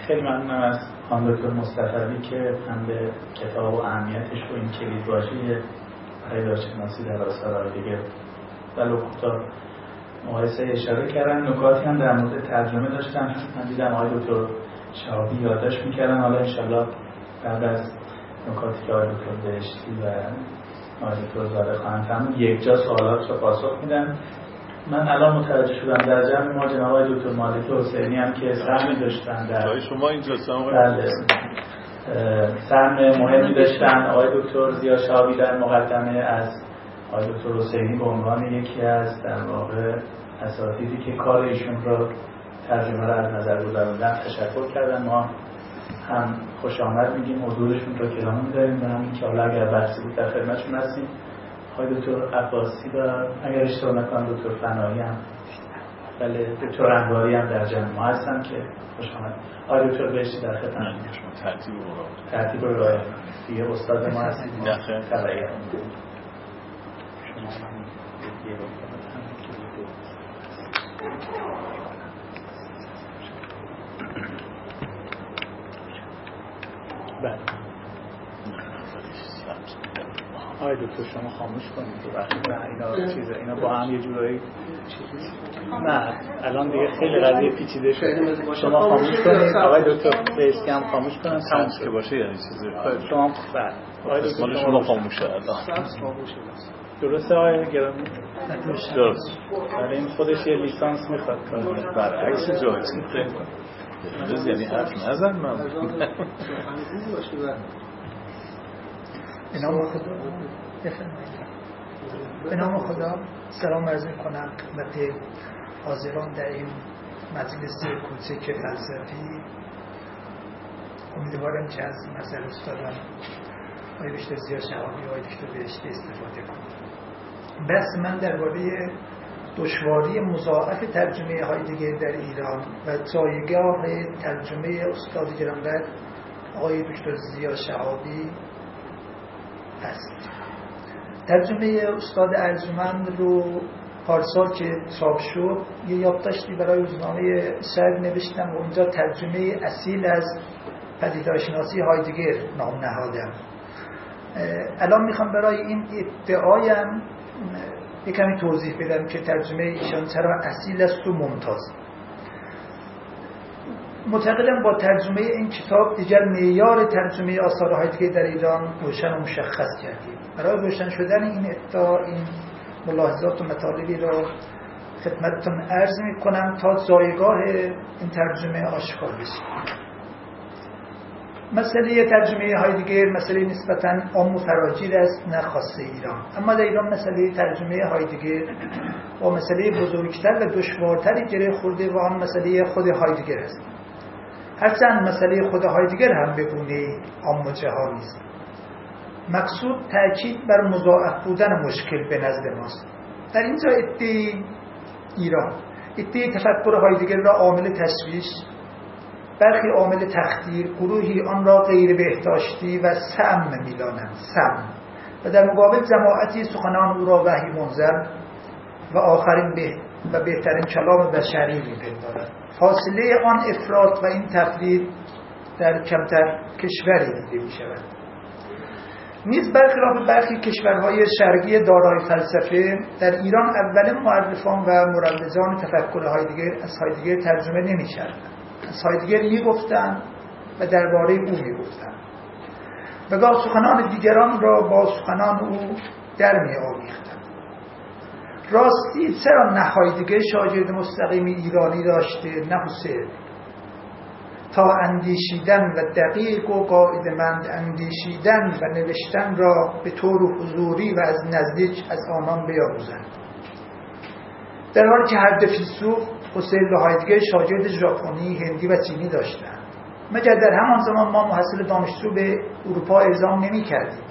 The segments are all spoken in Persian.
خیلی ممنونم از خانم دکتر مصطفی که هم به کتاب و اهمیتش و این کلیدواژه پدیدارشناسی در آثار دیگه ولو کوتاه مقایسه اشاره کردن. نکاتی هم در مورد ترجمه داشتم، من دیدم آقای دکتر شهابی یادداشت می‌کردن. حالا انشالله بعد از نکاتی که آقای دکتر بهشتی و آقای دکتر زاده خواهند فرمود یک جا سوالات رو پاسخ میدن. من الان متوجه شدم در جمع ما جناب آقای دکتر مالک حسینی هم که سهمی داشتن در شما اینجا سهم مهمی داشتن. آقای دکتر زیا شهابی در مقدمه از آقای دکتر حسینی به عنوان یکی از در واقع اساتیدی که کار ایشون رو ترجمه رو از نظر گذروندن تشکر کردن. ما هم خوش آمد میگیم، حضورشون رو کرام می‌داریم و همین که حالا اگر بحثی بود در خدمتشون هستیم. آقای دکتر عباسی و اگر اشتباه نکنم دکتر فنایی هم، بله دکتر انواری هم در جمع ما هستن که خوش آمد. آقای دکتر بهشتی در خدمت شما ترتیب رو رعایت دیگه استاد ما هستید. تبعیت بله. آقای دکتر شما خاموش کنید تو وقتی اینا با هم یه جورایی نه الان دیگه خیلی قضیه پیچیده شد. شما خاموش کنید، آقای دکتر بهشتی هم خاموش کنید تمام که باشه یعنی چیزی شما بله آقای دکتر شما خاموشه الان درسته آقای گرامی؟ درست. برای این خودش یه لیسانس میخواد برعکس جایی درست یعنی حرف نزن من به نام خدا سلام عرض می‌کنم خدمت حاضران در این مجلس کوچک فلسفی. امیدوارم که از نظر استادان آقای دکتر زیا شهابی و آقای دکتر بهشتی استفاده کنم. بحث من درباره دشواری مضاعف ترجمه هایدگر در ایران و جایگاه ترجمه استاد گرانقدر آقای دکتر زیا شهابی است. ترجمه استاد ارجمند رو پارسال که چاپ شد یه یادداشتی برای روزنامه شرق نوشتم و اونجا ترجمه اصیل از پدیدارشناسی هایدگر نام نهادم. الان میخوام برای این ادعایم یک کمی توضیح بدم که ترجمه ایشان چرا اصیل است و ممتاز. معتقدم با ترجمه این کتاب دیگر معیار ترجمه آثار هایدگر در ایران روشن و مشخص کردیم. برای روشن شدن این ادعا این ملاحظات و مطالبی را خدمتتون عرض می‌کنم تا جایگاه این ترجمه آشکار بشه. مسئله ترجمه هایدگر مسئله نسبتاً عام و فراگیر است، نه خاص ایران. اما در ایران مسئله ترجمه هایدگر با مسئله بزرگتر و دشوارتری گره خورده و آن مسئله خود هایدگر است. هرچند مسئله خود هایدگر هم به گونه‌ای عام و جهانی است. مقصود تأکید بر مضاعف بودن مشکل به نزد ماست. در اینجا ادعای ایران ادعای تفکر هایدگر را عامل تشویش، برخی عامل تخدیر، گروهی آن را غیر بهداشتی و سم می‌دانند، سم، و در مقابل جماعتی سخنان او را وحی منزل و آخرین و بهترین کلام بشری می‌پندارند. فاصله آن افراط و این تفرید در کمتر کشوری دیده می‌شود. نیز برخلاف برخی کشورهای شرقی دارای فلسفه در ایران اولین معرفان و مروجان تفکر هایدگر از هایدگر ترجمه نمی‌شدند. از هایدگر می‌گفتند و درباره او می‌گفتند و گاه سخنان دیگران را با سخنان او در می‌آمیختند. راستی چرا نه هایدگر شاگرد مستقیم ایرانی داشته نه حسین تا اندیشیدن و دقیق و قاعده‌مند اندیشیدن و نوشتن را به طور حضوری و از نزدیک از آنان بیاموزند، در حالی که هر دو فیلسوف حسین و هایدگر شاگرد ژاپنی، هندی و چینی داشتند، مگر در همان زمان ما محصل دانشجو به اروپا اعزام نمی‌کردیم.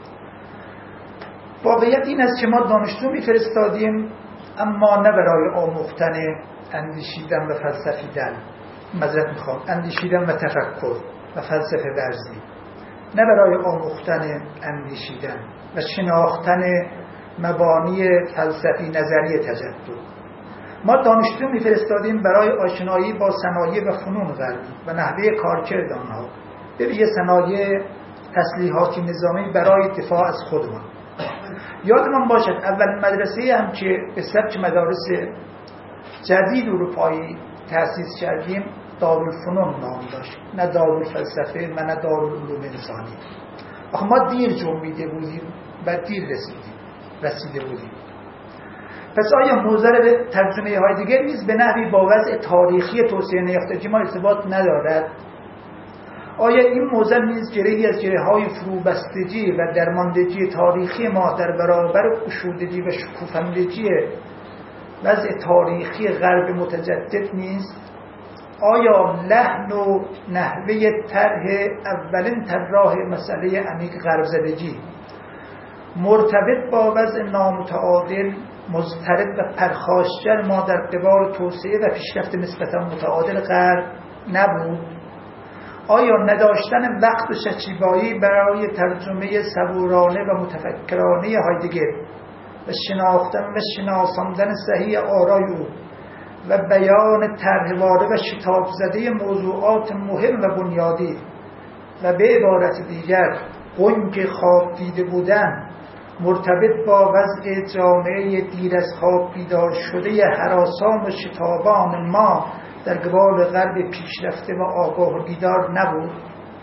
واقعیت این است که ما دانشجو می‌فرستادیم اما نه برای آموختن اندیشیدن و فلسفیدن، اندیشیدن و تفکر و فلسفه ورزی، نه برای آموختن اندیشیدن و شناختن مبانی فلسفی نظری تجدد، ما دانشجو میفرستادیم برای آشنایی با صنایع و فنون غربی و نحوه کارکرد آنها، به صنایع تسلیحاتی نظامی برای دفاع از خودمان. یادمان باشد اولین مدرسه هم که به سبک مدارس جدید اروپایی تأسیس کردیم دارالفنون نام داشت، نه دارالفلسفه و نه دارالعلوم انسانی. آخه ما دیر جنبیده بودیم و دیر رسیده بودیم. پس آیا موزه به ترجمه هایدگر نیز به نحوی با وضع تاریخی توسعه نیافتگی ما ارتباط ندارد؟ آیا این موزه نیز گره‌ای از گره‌های فروبستگی و درماندگی تاریخی ما در برابر گشودگی و شکوفندگی وضع تاریخی غرب متجدد نیست؟ آیا لحن و نحوه طرح اولین طراح مسئله عمیق غرب‌زدگی مرتبط با وضع نامتعادل، مضطرب و پرخاشگر ما در قبال توسعه و پیشرفت نسبتا متعادل غرب نبود؟ آیا نداشتن وقت و شکیبایی برای ترجمه صبورانه و متفکرانه هایدگر و شناختن و شناساندن صحیح آرای او و بیان طرحواره و شتاب زده موضوعات مهم و بنیادی و به عبارت دیگر گنگ خواب دیده بودن مرتبط با وضع جامعه دیر از خواب بیدار شده هراسان و شتابان ما در قبال غرب پیشرفته و آگاه و بیدار نبود؟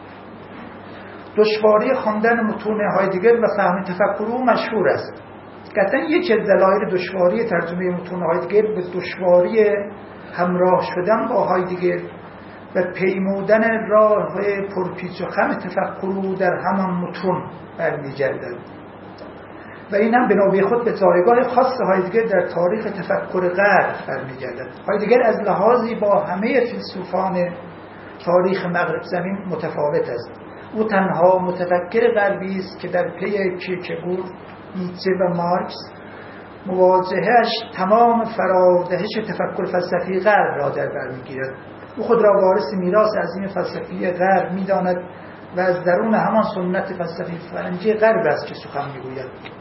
دشواری خواندن متون هایدگر و فهم تفکر او مشهور است. قطعا یکی از دلایل دشواری ترجمه متون هایدگر به دشواری همراه شدن با هایدگر و پیمودن راه پرپیچ و خم تفکر او در همان متون برمی‌گردد و این هم به نوبه خود به جایگاه خاص هایدگر در تاریخ تفکر غرب برمی‌گردد. هایدگر از لحاظی با همه فیلسوفان تاریخ مغرب زمین متفاوت است. او تنها متفکر غربی است که در پی کیرکگور، نیچه و مارکس مواجههش تمام فرادهش تفکر فلسفی غرب را در بر می‌گیرد. او خود را وارث میراث عظیم فلسفی غرب می‌داند و از درون همان سنت فلسفی فرنگی غرب است که سخن می‌گوید.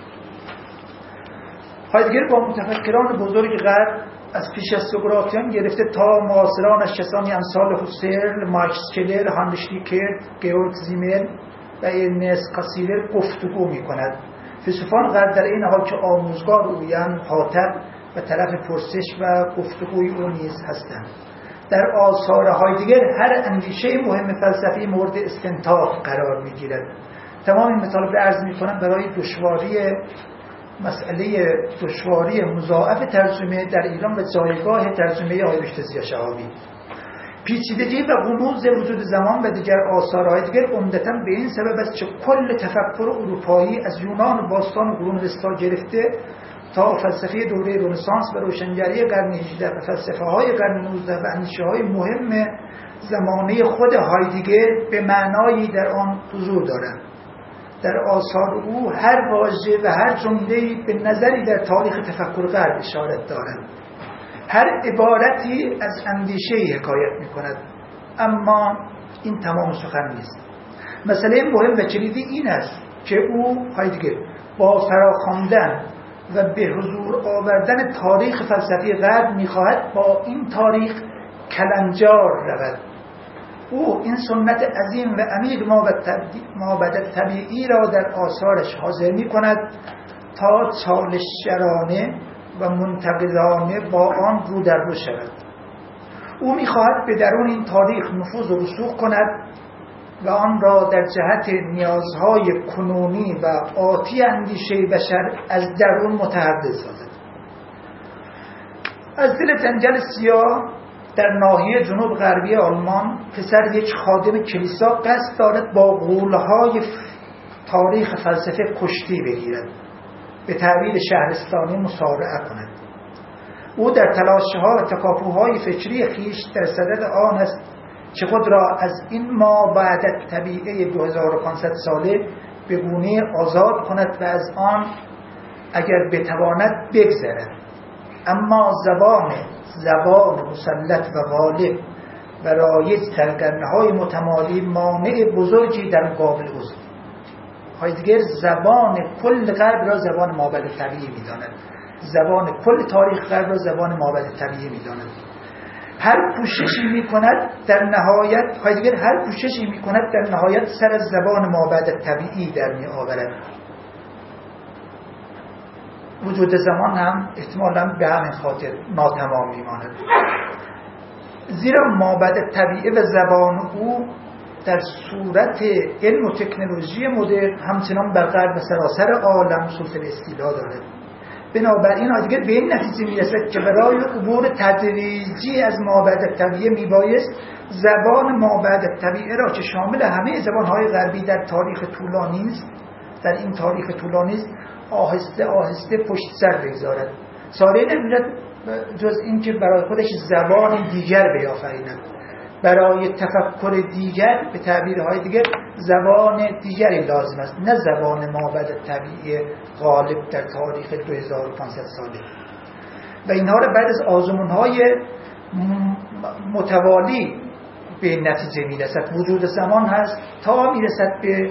هایدگر با متفکران بزرگ غرب از پیش از سقراطیان گرفته تا معاصرانش کسانی امثال هوسرل، ماکس کلر، هانریش ریکارد، گئورگ زیمل و ارنست کاسیلر گفتگو می‌کند. فیلسوفان غرب در این حال که آموزگار اویند، مخاطب و طرف پرسش و گفتگوی او نیز هستند. در آثار هایدگر هر اندیشه مهم فلسفی مورد استنتاق قرار می‌گیرد. تمام این مطالب را عرض می‌کنم برای مسئله دشواری مضاعف ترجمه در ایران و جایگاه ترجمه آیرشت ضیاءشهابی. پیچیدگی و غموض وجود زمان و دیگر آثار هایدگر عمدتاً به این سبب است که کل تفکر اروپایی از یونان باستان و قرون وسطا گرفته تا فلسفه دوره رنسانس و روشنگری قرن 18 و فلسفه های قرن 19 و اندیشه های مهم زمانه خود هایدگر به معنایی در آن حضور دارند. در آثار او هر واژه و هر جمله‌ای به نظری در تاریخ تفکر غرب اشارت دارند. هر عبارتی از اندیشه‌ای حکایت می‌کند، اما این تمام سخن نیست. مسئله مهم و کلیدی این است که او هایدگر با فراخواندن و به حضور آوردن تاریخ فلسفی غرب می‌خواهد با این تاریخ کلنجار رود. او این سنت عظیم و عمیق مابد طبیعی را در آثارش حاضر می‌کند تا چالشگرانه و منتقدانه با آن رو در رو شود. او می‌خواهد به درون این تاریخ نفوذ و رسوخ کند و آن را در جهت نیازهای کنونی و آتی اندیشه بشر از درون متحول سازد. از دل جنگل سیاه در ناحیه جنوب غربی آلمان پسر یک خادم کلیسا قصد دارد با غول‌های تاریخ فلسفه کشتی بگیرد، به تعبیر شهرستانی مصارعه کند. او در تلاش‌ها و تکاپوهای فکری خیش در صدد آن است که خود را از این مابعد طبیعه 2500 ساله به گونه آزاد کند و از آن اگر بتواند بگذرد. اما زبان مسلط و غالب و رایج در قرن‌های متمادی مانع بزرگی در مقابل اوست. هایدگر زبان کل غرب را زبان مابعد طبیعی می‌داند. زبان کل تاریخ غرب را زبان مابعد طبیعی می‌داند. هر کوششی می‌کند در نهایت هایدگر هر کوششی می‌کند در نهایت سر از زبان مابعد طبیعی در می‌آورد. وجود زمان هم احتمالاً به همین خاطر ناتمام می‌ماند، زیرا مابعد طبیعی و زبان او در صورت علم و تکنولوژی مدرن همچنان بر غرب و سراسر عالم سلطه استیلا دارد. بنابراین هایدگر به این نتیجه میرسد که برای عبور تدریجی از مابعد طبیعی میبایست زبان مابعد طبیعی را که شامل همه زبانهای غربی در تاریخ طولانی است، در این تاریخ طولانی است، آهسته آهسته پشت سر بگذارد. ساری نمیرد جز این که برای خودش زبان دیگر بیافریند، برای تفکر دیگر به تعبیرهای دیگر زبان دیگری لازم است، نه زبان مابعد طبیعی غالب در تاریخ 2500 ساله. و اینها را بعد از آزمون‌های متوالی به نتیجه میرسد. وجود زمان هست تا میرسد به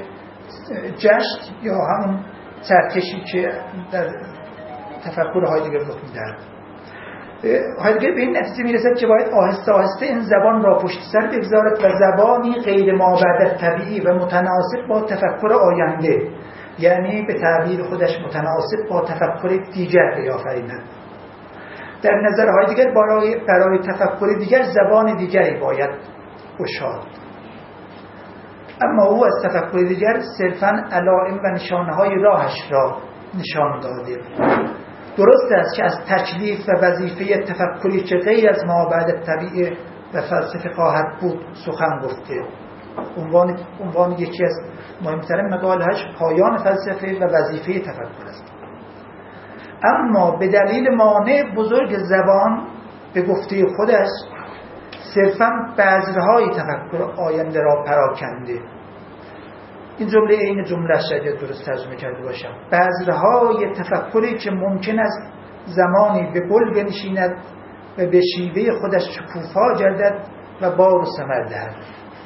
جشن یا همون سرکشی که در تفکر هایدگر رخ می‌دهد. هایدگر به این نتیجه میرسد که باید آهسته آهسته این زبان را پشت سر بگذارد و زبانی غیر مابعد طبیعی و متناسب با تفکر آینده، یعنی به تعبیر خودش متناسب با تفکر دیگر بیافریند. در نظر هایدگر برای تفکر دیگر زبان دیگری باید گشاد، اما او از تفکر دیگر صرفاً علائم و نشانه‌های راهش را نشان داده. درست است که از تکلیف و وظیفه تفکری که غیر از مابعد طبیعی و فلسفه خواهد بود سخن گفته. عنوان یکی از مهمترین مقاله‌اش پایان فلسفه و وظیفه تفکر است. اما به دلیل مانع بزرگ زبان به گفته خودش صرفاً بذرهای تفکر آینده را پراکنده. این جمله این جمله شاید درست ترجمه کرده باشم. بذرهای تفکری که ممکن است زمانی به گل بنشیند و به شیوه خودش شکوفا گردد و بار و ثمر دهد.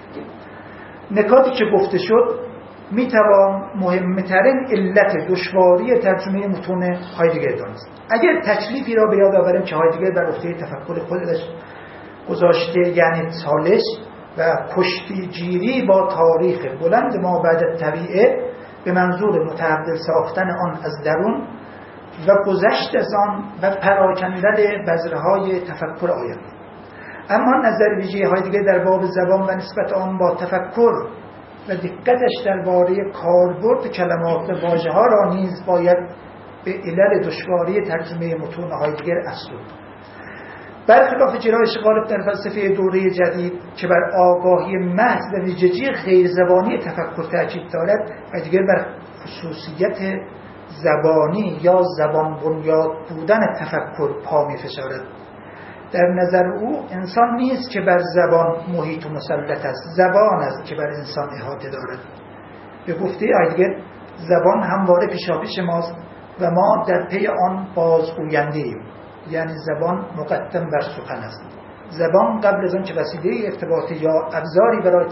نکاتی که گفته شد میتوان مهمترین علت دشواری ترجمه متون هایدگر دانست. اگر تکلیفی را به یاد آوریم که هایدگر بر عهده تفکر خودش گذاشته، یعنی چالش و کشتیگیری با تاریخ بلند مابعد طبیعی به منظور متحول ساختن آن از درون و گذشت از آن و پراکندن بذرهای تفکر آینده. اما نظر ویژه هایدگر در باب زبان و نسبت آن با تفکر و دقتش درباره کاربرد کلمات و واژه‌ها را نیز باید به علل دشواری ترجمه متون هایدگر افزود. برخلاف جرایش غالب در فلسفه دوره جدید که بر آگاهی محض و ویژگی غیر زبانی تفکر تاکید دارد، هایدگر بر خصوصیت زبانی یا زبان بنیاد بودن تفکر پا می‌فشارد. در نظر او انسان نیست که بر زبان محیط و مسلط است، زبان است که بر انسان احاطه دارد. به گفته هایدگر زبان همواره پیشاپیش ماست و ما در پی آن بازگوینده‌ایم، یعنی زبان مقدم بر سخن است. زبان قبل از آن که وسیله ارتباطی یا ابزاری برای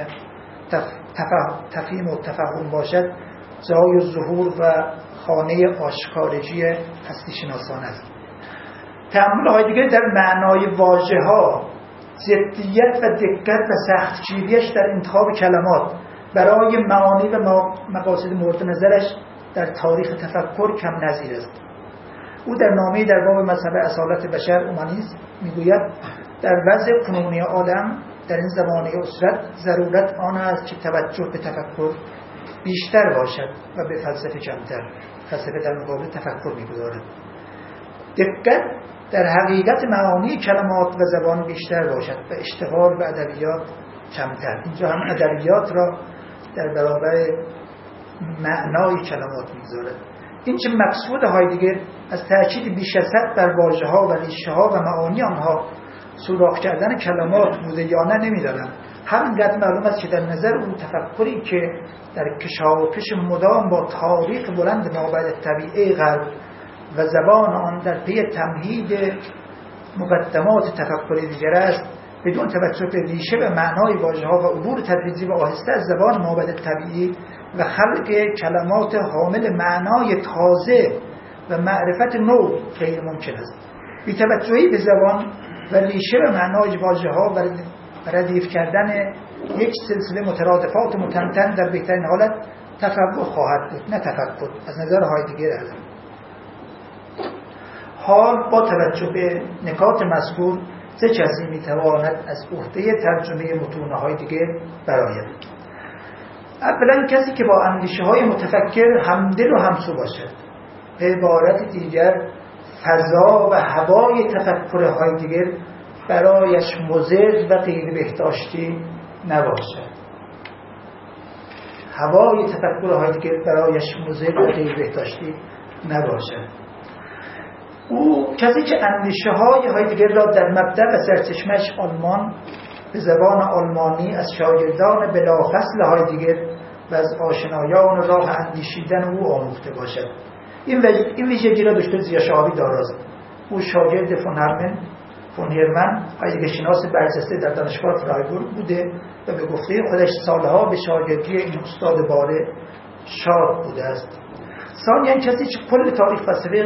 تفهیم و تفهم باشد، جای ظهور و خانه آشکارگی هستی شناسان است. تأمل هایدگر در معنای واژه‌ها، جدیت و دقت و سختگیریش در انتخاب کلمات برای معانی و مقاصد مورد نظرش در تاریخ تفکر کم نظیر است. او در نامه‌ای در باب مذهب اصالت بشر اومانیسم میگوید در وضع کنونی عالم در این زمانه اسرت ضرورت آن است که توجه به تفکر بیشتر باشد و به فلسفه کمتر. فلسفه در مقابل تفکر میگذارد. دقت در حقیقت معانی کلمات و زبان بیشتر باشد و اشتغال به ادبیات کمتر. اینجا هم ادبیات را در برابر معنای کلمات میگذارد. این چه مقصود هایدگر از تأکید بیش از حد بر واژه‌ها و ریشه‌ها و معانی آنها سوراخ کردن کلمات بوده یا نه نمی‌دانم. همینقدر معلوم است که در نظر او تفکری که در کشاکش مدام با تاریخ بلند مابعد طبیعی غرب و زبان آن در پی تمهید مقدمات تفکری دیگر است، بدون توجه به ریشه و معنای واژه‌ها و عبور تدریجی و آهسته از زبان مابعد طبیعی و خلق کلمات حامل معنای تازه و معرفت نو غیر ممکن است. بی‌توجهی به زبان و ریشه و معنای واژه‌ها و ردیف کردن یک سلسله مترادفات متمتن در بهترین حالت تفوق خواهد بود، نه تفکر. از نظر هایدگر است. حال با توجه به نکات مذکور چه کسی میتواند از عهده ترجمه متون هایدگر برآید؟ اولا کسی که با اندیشه های متفکر همدل و همسو باشد. به عبارت دیگر فضا و هوای تفکر هایدگر برایش مضر و غیر بهداشتی نباشد. هوای تفکر هایدگر برایش مضر و غیر بهداشتی نباشد. او کسی که اندیشه های هایدگر را در مبدأ و سرچشمش آلمان به زبان آلمانی از شاگردان بلافصل هایدگر و از آشنایان راه اندیشیدن او آموخته باشد. این ویژگی را دکتر ضیا شهابی داراست. او شاگرد فون هرمن هایدگر شناس برجسته در دانشگاه فرایبورگ بوده و به گفته خودش سالها به شاگردی این استاد باره شاد بوده است. ثانیاً کسی که کل تاریخ فلسفه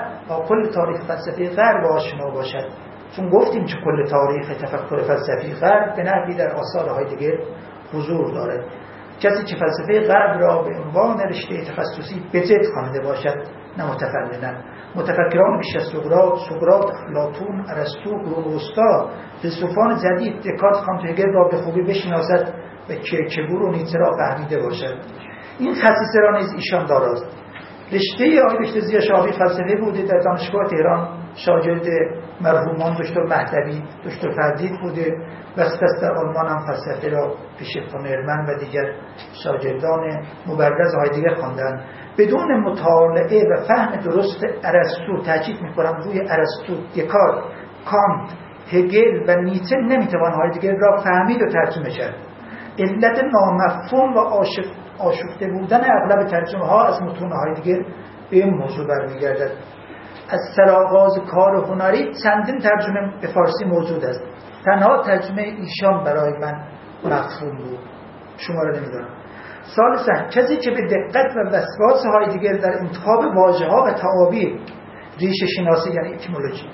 غرب آشنا باشد، چون گفتیم که کل تاریخ تفکر فلسفی غرب به نحوی در آثار هایدگر حضور دارد. کسی که فلسفه غرب را به عنوان رشته تخصصی به جد خوانده باشد، نه متفنناً. متفکران بیش از سقراط، افلاطون، ارسطو، قرون وسطی، فیلسوفان جدید دکارت، کانت، هگل را به خوبی بشناسد و کیرکگور و نیتشه را فهمیده باشد. این خصیصه را نیز ایشان داراست. رشته دکتر ضیا شهابی فلسفه بوده. در دانشگاه تهران شاگرد مرحومان دکتر مهدوی، دکتر فردید بوده و سپس در آلمان هم فلسفه را پیش فون هرمن و دیگر شاگردان مبرز هایدگر خواندند. بدون مطالعه و فهم درست ارسطو، تاکید می‌کنم روی ارسطو، دکارت، کانت، هگل و نیچه نمیتوان هایدگر را فهمید و ترجمه کرد. علت نامفهوم و آشفته بودن اغلب ترجمه ها از متون هایدگر به این موضوع برمیگردد. از سرآغاز کار هنری چندین ترجمه به فارسی موجود است. تنها ترجمه ایشان برای من مفهوم بود. شما را نمیدانم. ثالثاً کسی که به دقت و وسواس هایدگر در انتخاب واژه‌ها و تعابیر، ریشه شناسی یعنی اتیمولوژی،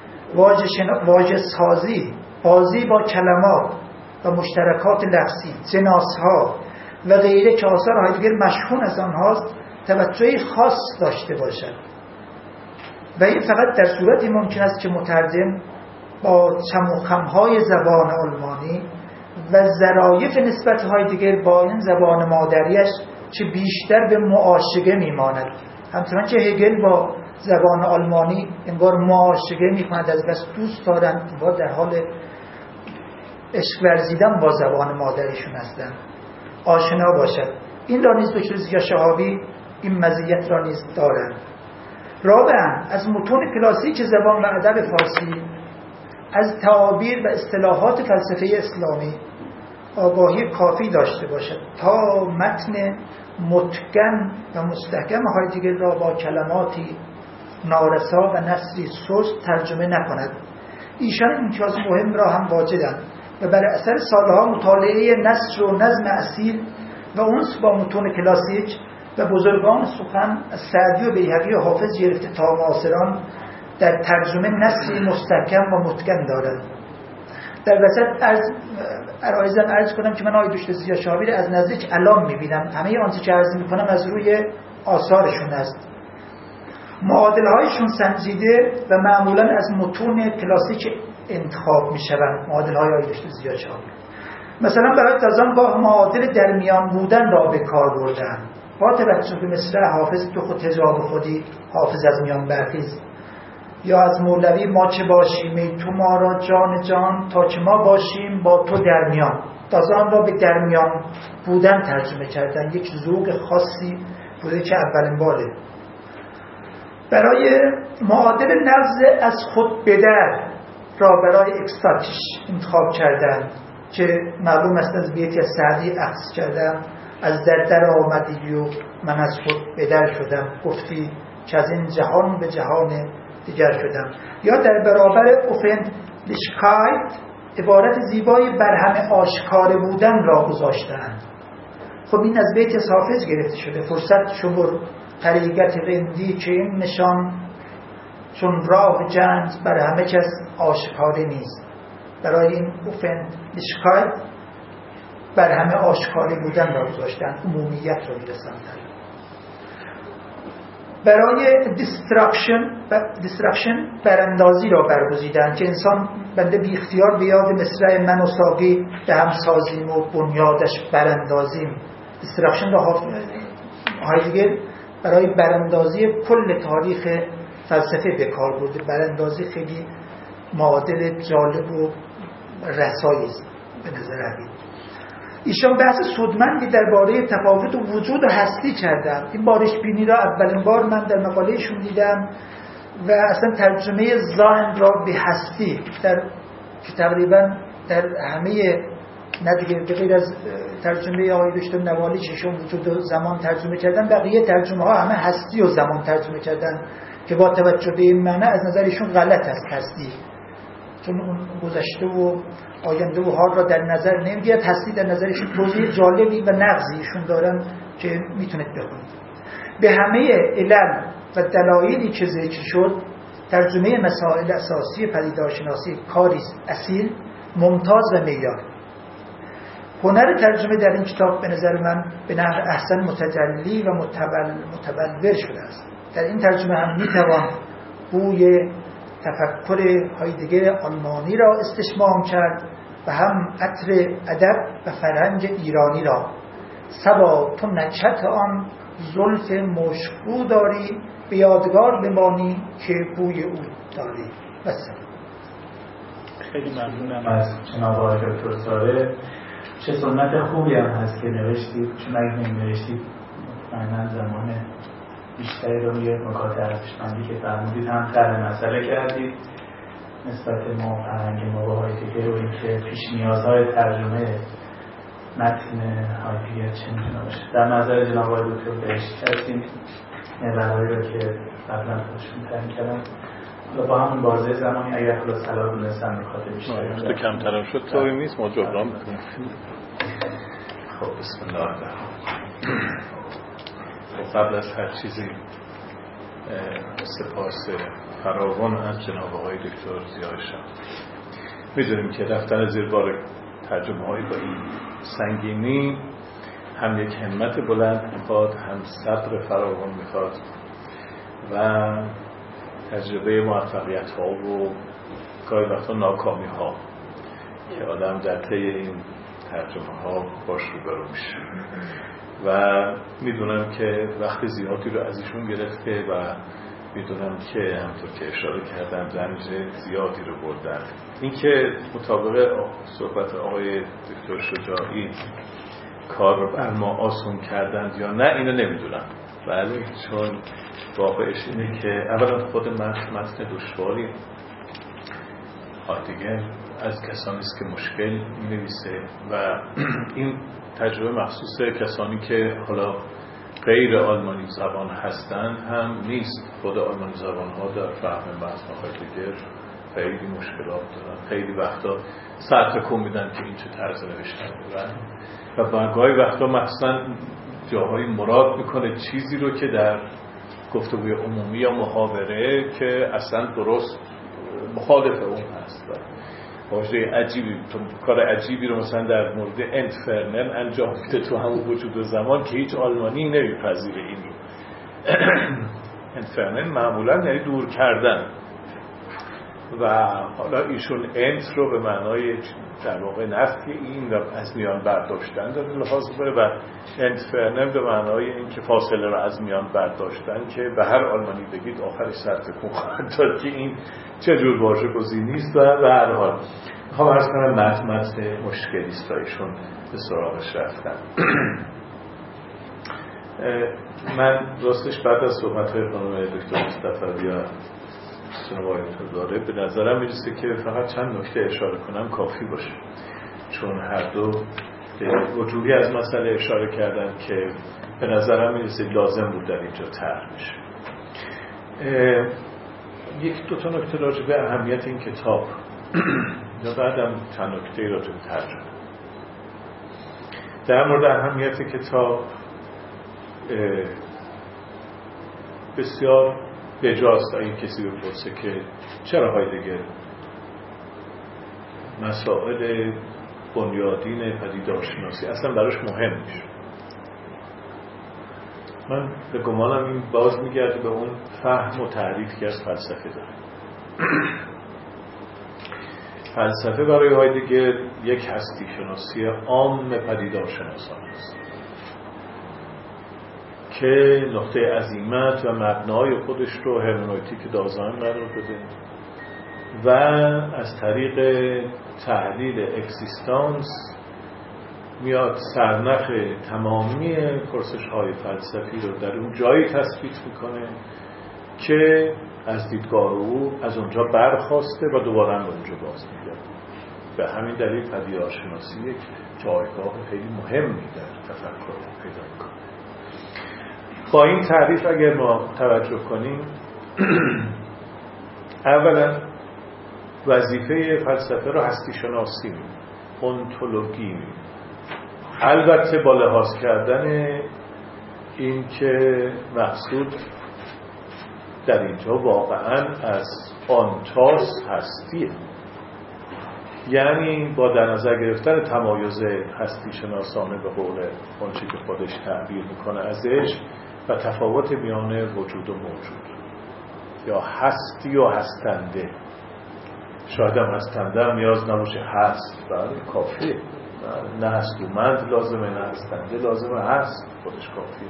واژه سازی، بازی با کلمات و مشترکات لفظی، جناس‌ها و غیره که آثار هایدگر مشهور از آنهاست، توجهی خاص داشته باشد. و این فقط در صورتی ممکن است که مترجم با چم و خم‌های زبان آلمانی و ظرایف نسبت هایدگر با این زبان مادریش چه بیشتر به معاشقه میماند. همچنان که هگل با زبان آلمانی انگار معاشقه میکند، از بس دوست دارند، انگار در حال عشق ورزیدن با زبان مادریشون هستند، آشنا باشد. این را نیز دکتر ضیا شهابی این مزیت را نیز دارند. رابعاً از متون کلاسیک زبان و ادب فارسی، از تعابیر و اصطلاحات فلسفه اسلامی آگاهی کافی داشته باشد تا متن متقن و مستحکم هایدگر را با کلماتی نارسا و نثری سست ترجمه نکند. ایشان امتیاز مهم را هم واجدند و بر اثر سالها مطالعه نثر و نظم اصیل و انس با متون کلاسیک و بزرگان سخن از سعدی و بیهقی و حافظ گرفته تا معاصران در ترجمه نثری مستحکم و متقن دارد. در وسط عرض کنم که من دکتر ضیا شهابی را از نزدیک الان می‌بینم. همه آنچه که عرض می‌کنم از روی آثارشون است. معادل‌هایشون سنجیده و معمولاً از متون کلاسیک انتخاب می‌شوند. معادل‌های دکتر ضیا شهابی مثلا برای تازانگاه معادل درمیان بودن را به کار بردن. با توجه به مصرع حافظ تو خود تجاب خودی، حافظ از میان برخیز، یا از مولوی ما چه باشیم ای تو ما را جان جان، تا که ما باشیم با تو درمیان. تازان را به درمیان بودن ترجمه کردن. یک ذوق خاصی بوده که اولین باره. برای معادل نقض از خود بدر را برای اکستاتیش انتخاب کردن که معلوم است از بیتی از سعدی اخذ کردم. از در آمدی و من از خود بدر شدم، گفتی که از این جهان به جهان دیگر شدم. یا در برابر اوفندلیشکایت عبارت زیبایی بر همه آشکار بودن را گذاشتند. خب این از بیت حافظ گرفته شده. فرصت شمر طریقت رندی که این نشان، چون راه جنگ بر همه کس آشکاره نیست. برای این اوفندلیشکایت بر همه آشکاری بودن را گذاشتن، عمومیت را میرساندن. برای دیسترکشن براندازی را برگزیدن که انسان بنده بی اختیار بیاد مصرع من و ساقی به هم سازیم و بنیادش براندازیم. دیسترکشن را هایدگر برای براندازی کل تاریخ فلسفه به کار برده. براندازی خیلی معادل جالب و رسایی است به نظر من. ایشان بحث سودمندی درباره تفاوت وجود و هستی کردن. این بارش بینی را اولین بار من در مقالهشون دیدم و اصلا ترجمه زاین را به هستی که تقریبا در همه ندیگه به غیر از ترجمه آقای دکتر نوالی چشون وجود و زمان ترجمه کردن، بقیه ترجمه ها همه هستی و زمان ترجمه کردن که با توجه به این معنی از نظرشون غلط است هستی، چون اون گذشته و آینده و حال را در نظر نمیگیرد. هستی در نظرشون توضیح جالبی و نقضیشون دارن که میتونید بخونید. به همه علل و دلایلی که ذکر شد، ترجمه مسائل اساسی پدیدارشناسی کاری اصیل، ممتاز و معیار. هنر ترجمه در این کتاب به نظر من به نحو احسن متجلی و متبلور شده است. در این ترجمه هم میتوان بوی تفکر هایدگر آلمانی را استشمام کرد و هم عطر ادب و فرهنگ ایرانی را. صبا تو نکهت آن زلف مشکو داری، به یادگار بمانی که بوی او داری. بس. خیلی ممنونم از جناب آقای دکتر ساره. چه سنت خوبی هم هست که نوشتید، چون اگه نوشتید مطمئناً زمان بیشتری رو روی نکات ارزشمندی که فرمودید هم طرح مسئله کردید نسبت ما فرهنگ ما با هایدگر و اینکه پیش نیازهای ترجمه متن هایدگر چه میتونه باشه. در نظر جناب آقای دکتر بهشتی هستیم محورهایی رو که قبلا خودشون تعیین کردن. حالا با همون بازه زمانی اگر خدا صلاح دونستن نکات بیشتری تو کمترم شد طوری نیست، ما جبران میکنیم. خب بسم الله الرحمن الرحیم. قبل از هر چیزی سپاس فراوان از جناب آقای دکتر ضیاءالشاه. میدونیم که رفتن زیر بار ترجمه هایی با این سنگینی هم یک همت بلند میخواد، هم صبر فراوان میخواد و تجربه موفقیت ها و گاهی وقتا ناکامی ها که آدم در طی این ترجمه ها باش روبرو میشه و میدونم که وقت زیادی رو از ایشون گرفته و میدونم که همطور که اشاره کردم رنج زیادی رو بردن. این که مطابق صحبت آقای دکتر شجاعی کار رو بر ما آسون کردند یا نه اینو نمیدونم، ولی چون واقعش اینه که اولا خود متن دشواری هایدگر از کسانی است که مشکل می‌نویسه و این تجربه مخصوص کسانی که حالا غیر آلمانی زبان هستند هم نیست. خود آلمانی زبان ها در فهم متن هایدگر خیلی مشکلات دارن، خیلی وقتا سر تکون میدن که این چه طرز نوشتن دارن و گاهی وقتا مثلا جاهای مراد میکنه چیزی رو که در گفتگوی عمومی یا محاوره که اصلا درست مخالف اون هست. واژه عجیبی، کار عجیبی رو مثلا در مورد انتفرنن انجام میده تو همون وجود و زمان که هیچ آلمانی نمیپذیره این رو. انتفرنن معمولا یعنی دور کردن و حالا ایشون انت رو به معنای در واقع نفی این و از میان برداشتن داره لحاظ کنه و انتفرنن به معنای این که فاصله رو از میان برداشتن که به هر آلمانی بگید آخرش سر تکون خواهد داد که این چه جور واژه گزینی است و به هر حال میخوام عرض کنم متن مشکلی است و ایشون به سراغش رفتن. من راستش بعد از صحبت‌های خانم دکتر مصطفی و جناب داره به نظرم میرسه که فقط چند نکته اشاره کنم کافی باشه، چون هر دو به وجوهی از مسئله اشاره کردن که به نظرم میرسه لازم بود در اینجا طرح بشه. یک دو تا نکته راجع به اهمیت این کتاب یا بعدم چند نکته راجع به ترجمه. در مورد اهمیت کتاب بسیار بجاست اگه کسی بپرسه که چرا هایدگر مسائل بنیادین پدیدارشناسی اصلا براش مهم میشه. من به گمانم این باز میگرده به اون فهم و تعریفی که از فلسفه داره. فلسفه برای هایدگر یک هستی شناسی عام پدیدارشناسان است که نقطه عزیمت و مبنای خودش رو هرمنوتیک دازان قرار بده و از طریق تحلیل اکزیستانس میاد سرنخ تمامی پرسش‌های فلسفی رو در اون جایی تثبیت میکنه که از دیدگاه او از اونجا برخاسته و دوباره هم اونجا باز میگرده. به همین دلیل پدیدارشناسی یک جایگاه خیلی مهمی در تفکر پیدا میکنه. با این تعریف اگر ما توجه کنیم، اولا وظیفه فلسفه رو هستی شناسی می‌دونیم، اونتولوژی می‌دونیم. البته با لحاظ کردن این که مقصود در اینجا واقعا از آنتاس هستیه، یعنی با در نظر گرفتن تمایز هستی شناسانه به قول آنچه که خودش تعبیر میکنه ازش و تفاوت میان وجود و موجود یا هستی و هستنده. شاید هم هستنده هم نیاز نباشه هست، بله کافیه، نه هستومند لازمه نه هستنده لازمه، هست خودش کافیه.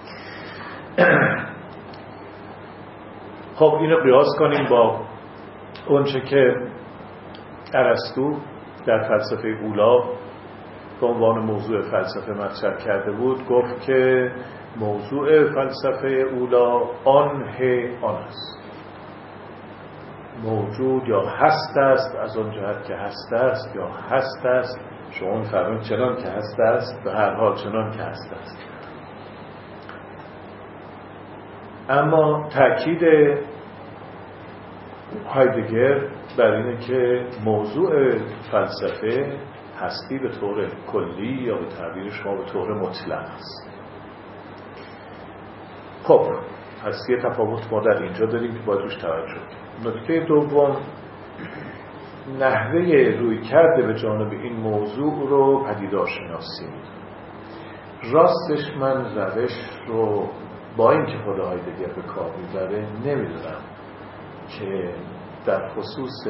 خب اینو قیاس کنیم با اونچه که ارسطو در فلسفه اولا به عنوان موضوع فلسفه مطرح کرده بود. گفت که موضوع فلسفه اولا آن است، موجود یا هست است از آن جهت که هست است یا هست است، شما می‌فرمایید چنان که هست است، به هر حال چنان که هست است. اما تأکید هایدگر بر اینه که موضوع فلسفه هستی به طور کلی یا به تعبیر شما به طور مطلق است. خب هستی تفاوت ما در اینجا داریم که باید روش توجه کنیم. نکته دوم، نحوه روی کرده به جانب این موضوع رو پدیدارشناسی می‌دونم. راستش من روش رو با اینکه خود هایدگر به کار میبره نمیدونم که در خصوص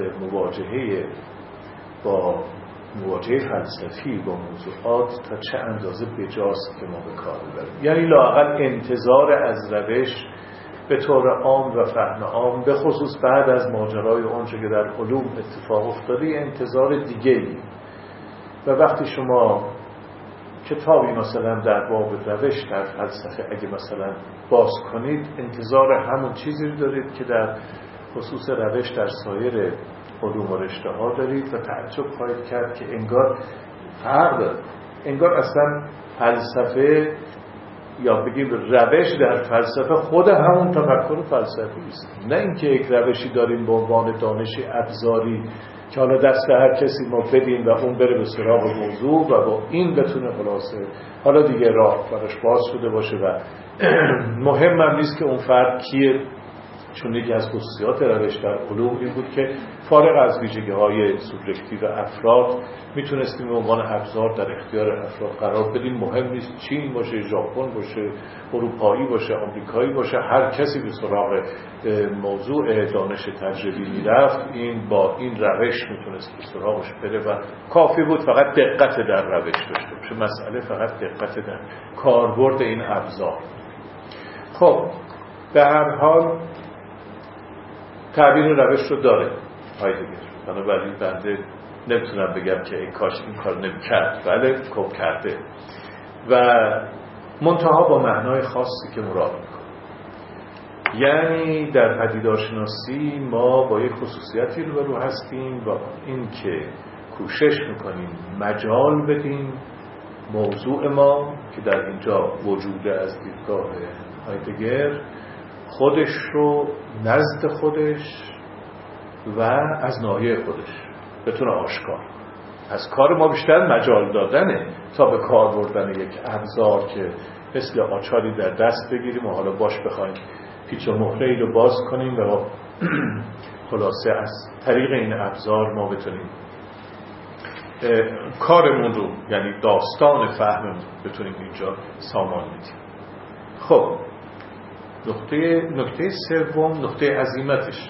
مواجهه فلسفی با موضوعات تا چه اندازه بجاست که ما به کار ببریم. یعنی لااقل انتظار از روش به طور عام و فهم عام، به خصوص بعد از ماجرای اونچه که در علوم اتفاق افتاده، انتظار دیگه‌ای. و وقتی شما کتابی مثلا در باب روش در فلسفه اگه مثلا باز کنید، انتظار همون چیزی دارید که در خصوص روش در سایر علوم و رشته ها دارید و تعجب خواهید کرد که انگار فرق داره. انگار اصلا فلسفه یا بگیم روش در فلسفه خود همون تفکر فلسفی است، نه اینکه یک روشی داریم به عنوان دانش ابزاری که حالا دست هر کسی ما بدیم و اون بره به سراغ موضوع و با این بتونه خلاصه حالا دیگه راه براش باز شده باشه و مهم هم نیست که اون فرد کیه. چون یکی از خصوصیات روش در علوم این بود که فارغ از ویژگی‌های سوبژکتیو افراد میتونستیم به عنوان ابزار در اختیار افراد قرار بدیم. مهم نیست چین باشه، ژاپن باشه، اروپایی باشه، آمریکایی باشه، هر کسی به سراغ موضوع دانش تجربی میرفت، این با این روش میتونست به سراغش بره و کافی بود فقط دقت در روش داشته باشه. مسئله فقط دقت در کاربرد این ابزار. خب به هر حال تعبیر روش رو داره هایدگر، بنابراین بنده نمیتونم بگم که ای کاش این کار نمی‌کرد. بله خوب کرده و منتها با معنای خاصی که مراد میکنه. یعنی در پدیدارشناسی ما با یک خصوصیتی روبرو هستیم و این که کوشش میکنیم مجال بدیم موضوع ما که در اینجا وجود از دیدگاه هایدگر خودش رو نزد خودش و از ناحیه خودش بتونه آشکار. از کار ما بیشتر مجال دادنه تا به کار بردن یک ابزار که مثل آچاری در دست بگیریم و حالا باش بخوایم پیچ و مهره ای رو باز کنیم و خلاصه از طریق این ابزار ما بتونیم کارمون رو، یعنی داستان فهممون بتونیم اینجا سامان بدیم. خب نکته سوم، نکته عزیمتش،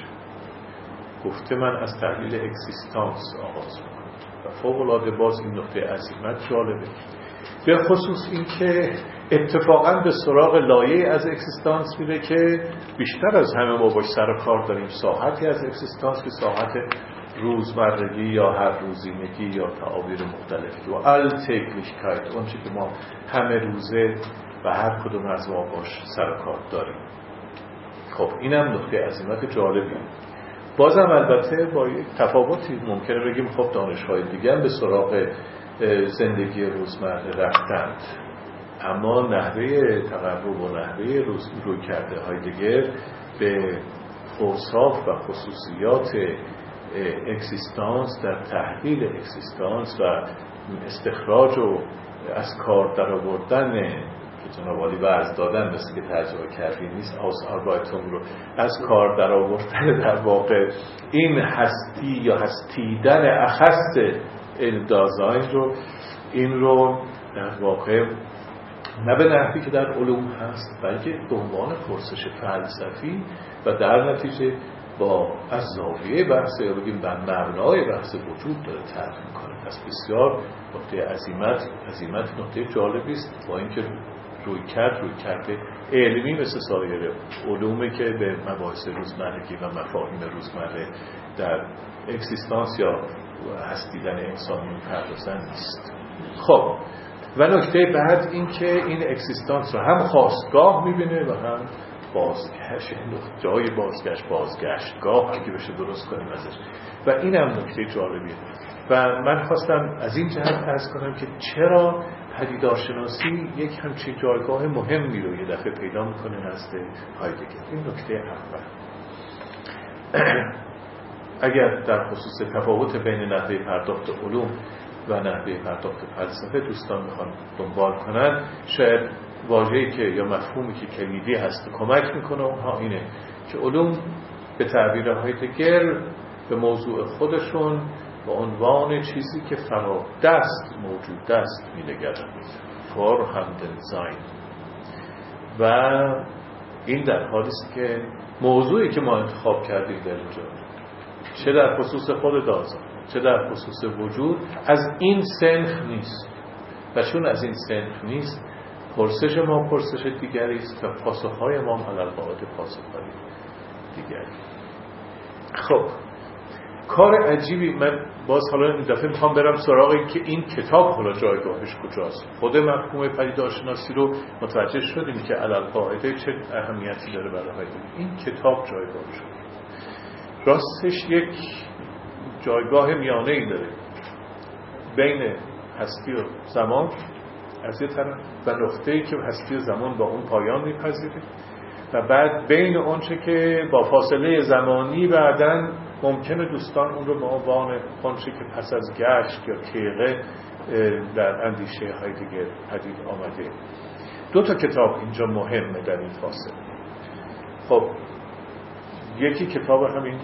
گفته من از تحلیل اکسیستانس آغاز میکنم و فوق‌العاده باز این نکته عزیمت جالبه، به خصوص این که اتفاقا به سراغ لایه از اکسیستانس میره که بیشتر از همه ما باش سر و کار داریم، ساحتی از اکسیستانس که ساحت روزمرگی یا هر روزینگی یا تعابیر مختلفی و التگلیشکایت، اون چی که ما همه روزه و هر کدوم از ما باش سر و کار داریم. خب اینم نکته عظیمت جالبی. بازم البته با یک تفاوتی ممکنه بگیم خب دانش‌های دیگه هم به سراغ زندگی روزمره رفتند، اما نحوه تقرب و نحوه روی کرده هایدگر به اوصاف و خصوصیات اکسیستانس در تحلیل اکسیستانس و استخراج و از کار در آوردن که جناب عالی وعظ دادن، مثل که ترجمه کردی نیست، آربایتون رو از کار در آوردن در واقع این هستی یا هستیدن اخص دازاین رو، این رو در واقع نه به نحوی که در علوم هست بلکه به عنوان پرسش فلسفی و در نتیجه با از زاویه بحث یا بگیم بر مبنای بحث وجود داره طرح میکنه. پس بسیار نکته عظیمت نکته جالبی است، با اینکه روی کرده علمی مثل سایر علومه که به مباحث روزمرگی و مفاهیم روزمره در اکسیستانس یا هستیدن انسانی می‌پردازن نیست. خب و نکته بعد این که این اکسیستانس رو هم خواستگاه می‌بینه و هم بازگشت، جای بازگشتگاه اگه بشه درست کنیم ازش، و اینم نکته جالبیه. و من خواستم از این جهت عرض کنم که چرا پدیدارشناسی یک همچین جایگاه مهمی رو یه دفعه پیدا میکنه نزد هایدگر. این نکته اول. اگر در خصوص تفاوت بین نحوه پرداخت علوم و نحوه پرداخت فلسفه دوستان میخوان دنبال کنن، شاید واژه‌ای که یا مفهومی که کلیدی هست کمک میکنه اونها اینه که علوم به تعبیر هایدگر به موضوع خودشون به عنوان چیزی که فرادست موجود است می‌نگرند، vorhanden sein، و این در حالی است که موضوعی که ما انتخاب کردیم در اینجا، چه در خصوص خود دازاین چه در خصوص وجود، از این سنخ نیست و چون از این سنخ نیست، پرسش ما پرسش دیگری است و پاسخهای ما علی القاعده پاسخهای دیگری. خب کار عجیبی، من باز حالا این دفعه میخوام برم سراغ این که این کتاب حالا جایگاهش کجاست. خود مفهوم پدیدارشناسی رو متوجه شدیم که علی القاعده چه اهمیتی داره برای هایدگر. این کتاب جایگاهش راستش یک جایگاه میانه‌ای داره بین هستی و زمان از یه طرف و نقطه‌ای که هستی و زمان با اون پایان میپذیره، و بعد بین اونچه که با فاصله زمانی بعداً ممکنه دوستان اون رو به عنوان اونچه که پس از گشت یا تیغه در اندیشه هایدگر پدید آمده. دو تا کتاب اینجا مهمه در این فاصله. خب یکی کتاب همین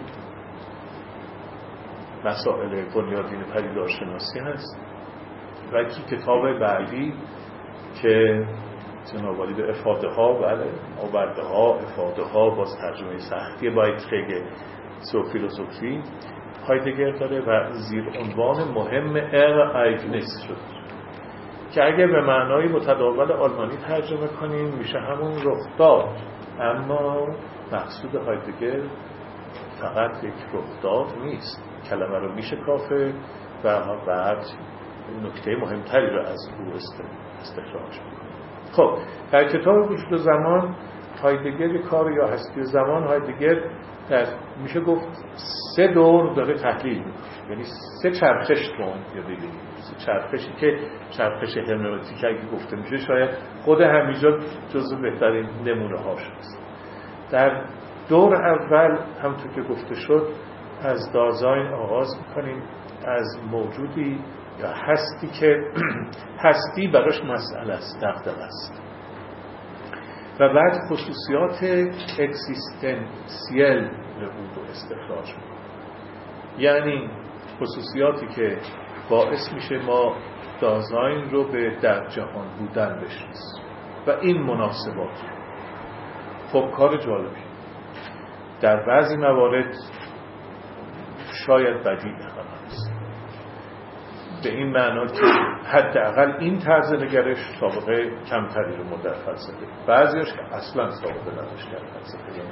مسائل بنیادین پدیدارشناسی هست و یکی کتاب بعدی که جناب عالی به افاده ها، بله آورده ها، افاده ها، باز ترجمه سختی بایتخگ فیلسوفی هایدگر داره و زیر عنوان مهم ایگنس شد که اگر به معنای متداول آلمانی ترجمه کنیم میشه همون رخداد، اما مقصود هایدگر فقط یک رخداد نیست، کلمه رو میشه کافه و بعد نکته مهمتری رو از او استخراج میکنه. خب در کتاب وجود و زمان هایدگر کار یا هستی و زمان، هایدگر در میشه گفت 3 دور داره تحلیل میکنه، یعنی 3 چرخش رو یا بگیم 3 چرخشی که چرخش هرمنوتیک اگه گفته میشه شاید خود همینجا جزو بهترین نمونه هاش هست. در دور اول همونطور که گفته شد از دازاین آغاز میکنیم، از موجودی یا هستی که هستی براش مسئله است، دغدغه است و بعد خصوصیات اکسیستنسیل او رو استخراج میکنه. یعنی خصوصیاتی که باعث میشه ما دازاین رو به در جهان بودن بشناسیم و این مناسبات. خب کار جالبی در بعضی موارد شاید بدیع هم هست، به این معنا که حداقل این طرز نگرش سابقه کمتری رو در فلسفه، بعضیش که اصلا سابقه نداشت در فلسفه.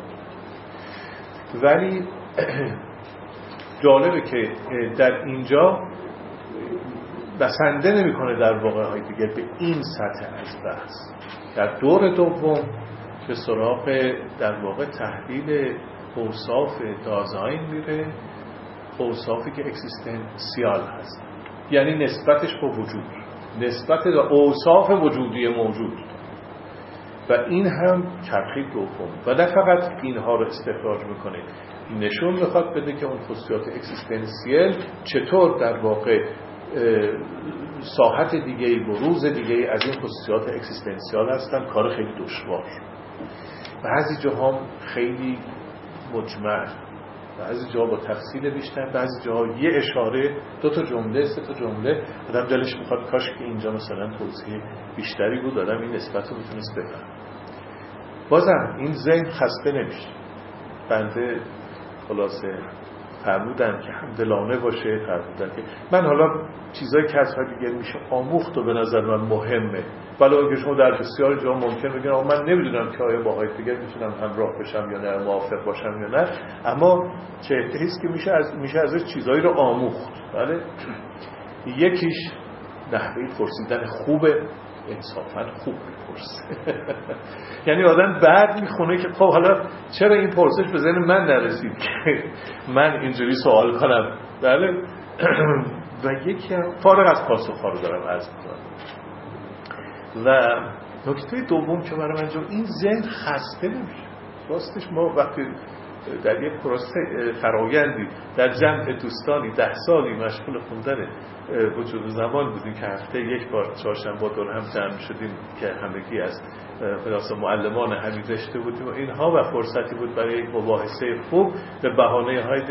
ولی جالبه که در اینجا بسنده نمی‌کنه در واقع های دیگه به این سطح از بحث. در دور دوم به سراغ در واقع تحلیل اوصاف دازاین میره، اوصافی که اکسیستنسیال هست، یعنی نسبتش با وجود، نسبت اوصاف وجودی موجود. و این هم چرخه دوم و نه فقط اینها رو استخراج میکنه، نشون میخواد بده که اون خصوصیات اکسیستنسیل چطور در واقع ساحت دیگه‌ای، بروز دیگه‌ای از این خصوصیات اکسیستنسیال هستن. کار خیلی دشوار، بعضی جاها خیلی مجمل، بعضی جاها با تفصیل بیشتر، بعضی جاها یه اشاره، 2 تا جمله، 3 تا جمله، آدم دلش میخواد کاش که اینجا مثلا توضیح بیشتری بود، آدم این نسبت رو میتونست بفهم. بازم این ذهن خسته نمیشه. بنده خلاصه فرمودن که همدلانه باشه، فرمودن که من حالا چیزایی که از دیگه میشه آموخت و به نظر من مهمه، ولی اگه شما در بسیار جا ممکن بگین من نمیدونم که آیا باهای دیگه میتونم همراه بشم یا نه، موافق باشم یا نه، اما چه احتیاجی که میشه ازش چیزایی رو آموخت. بله، یکیش نحوه پرسیدن خوبه، انصافا خوب میپرسه. یعنی آدم بعد میخونه که خب حالا چرا این پرسش به ذهن من نرسید که من اینجوری سوال کنم. بله. و یکی هم فارغ از پاسخ‌ها رو دارم عرض میکنم. و نکته دوم که برای من این ذهن خسته نمیشه. راستش ما وقتی در یک پروسه فرآیندی در جمع دوستانی 10 سالی مشغول خوندن وجود زمان بودیم که هفته یک بار چهارشنبه دور هم جمع شدیم که همگی از خلاص معلمان همین رشته بودیم و اینها، و فرصتی بود برای یک مباحثه خوب به بهانه های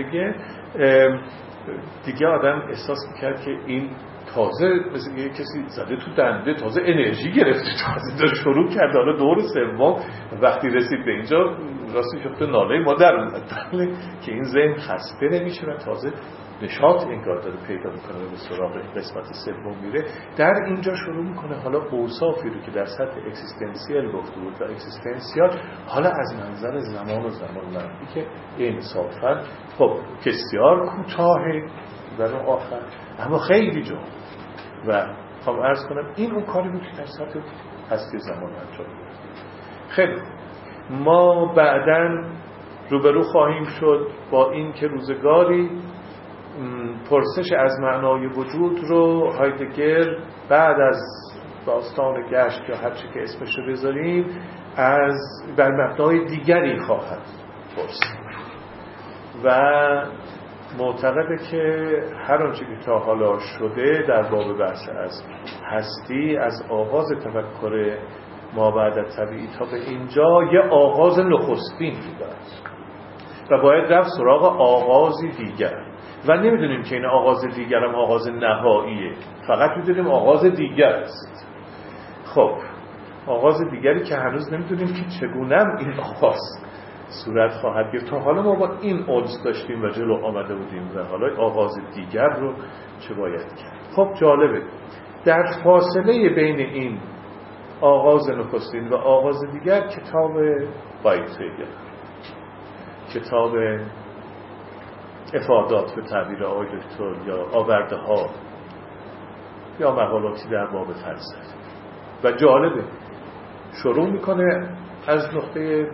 دیگه آدم احساس میکرد که این تازه مثل یه کسی زده تو دنده، تازه انرژی گرفته، تازه داره شروع کرد. حالا دور سوم وقتی رسید به اینجا راستی شفته ناله ما در اومد که این ذهن خسته نمیشه و تازه نشاط انگار داره پیدا میکنه و به سراغ قسمت سوم میره. در اینجا شروع میکنه حالا اوصافی رو که در سطح اکسیستنسیل گفته بود و اکسیستنسیال، حالا از منظر زمان و زمان مندی که انصافا خب بسیار کوتاهه در آخر اما خیلی جا. و خب عرض کنم این اون کاری بود که در سطح هستی زمان انجام بود. خیلی ما بعداً روبرو خواهیم شد با این که روزگاری پرسش از معنای وجود رو هایدگر بعد از داستان گشت یا هر چی که اسمش رو بذاریم از بر مبنای دیگری خواهد پرسید و معتقده که هر آنچه که تا حالا شده در باب بحث از هستی از آغاز تفکر ما بعد طبیعی تا به اینجا یه آغاز نخستین بوده است و باید رفت سراغ آغازی دیگر و نمیدونیم که این آغاز دیگر هم آغاز نهاییه، فقط میدونیم آغاز دیگر است. خب آغاز دیگری که هنوز نمیدونیم که چگونه این آغاز صورت خواهد گرفت. تا حالا ما با این اودز داشتیم و جلو آمده بودیم و حالا آغاز دیگر رو چه باید کرد. خب جالبه در فاصله بین این آغاز نخستین و آغاز دیگر کتاب بایتریگر، کتاب افادات به تعبیر آقای دکتر یا آورده ها یا مقالاتی در باب فلسفه و جالبه شروع میکنه از نقطه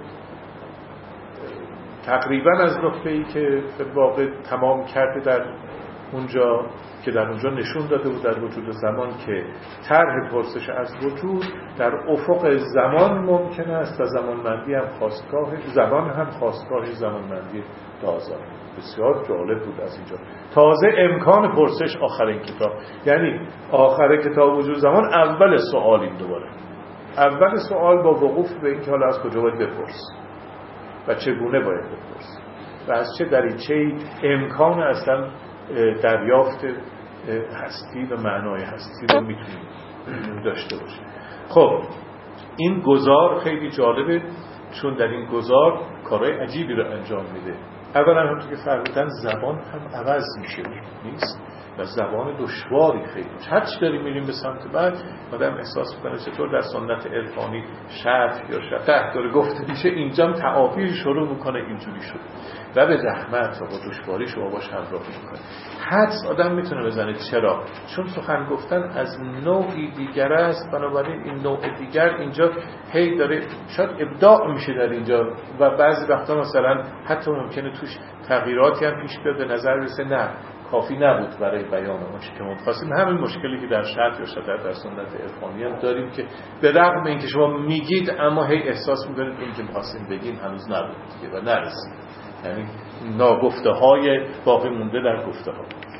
تقریبا از نقطه‌ای که به واقع تمام کرده در اونجا که در اونجا نشون داده بود در وجود زمان که طرح پرسش از وجود در افق زمان ممکن است و زمانمندی هم خواستگاه زمان هم خواستگاه زمانمندی دازاین. بسیار جالب بود از اینجا. تازه امکان پرسش آخرین کتاب، یعنی آخر کتاب وجود زمان اول سوالیم دوباره اول سوال با وقوف به این که حالا از کجا باید بپرس و چگونه باید بپرس و از چه دریچه‌ای امکان اصلا دریافت هستی و معنای هستی رو میتونیم داشته باشیم. خب این گذار خیلی جالبه، چون در این گذار کارهای عجیبی رو انجام میده. اولا همونطور که فرمودن زبان هم عوض میشه نیست و زبان دشواری خیلی هرچی داریم میریم به سمت بعد آدم احساس میکنه چطور در سنت عرفانی شرح یا شفح داره گفته میشه، اینجا تعابیر شروع میکنه اینجوری شد و به زحمت و با دشواری شما باش همراه میکنه. حدس آدم میتونه بزنه. چرا؟ چون سخن گفتن از نوعی دیگر است، بنابراین این نوع دیگر اینجا هی داره شاید ابداع میشه در اینجا و بعضی وقتا مثلا حتی ممکنه توش تغییراتی هم پیش بیاد به نظر برسه نه کافی نبود برای بیان اون چیزی که ما می‌خواستیم. همین مشکلی که در شرح یا شفاعت در سنت عرفانی هم داریم که به رغم اینکه شما میگید اما هی احساس می‌کنید این که می‌خواستیم بگیم هنوز نبود دیگه و نرسید، یعنی ناگفته‌های باقی مونده در گفته‌ها.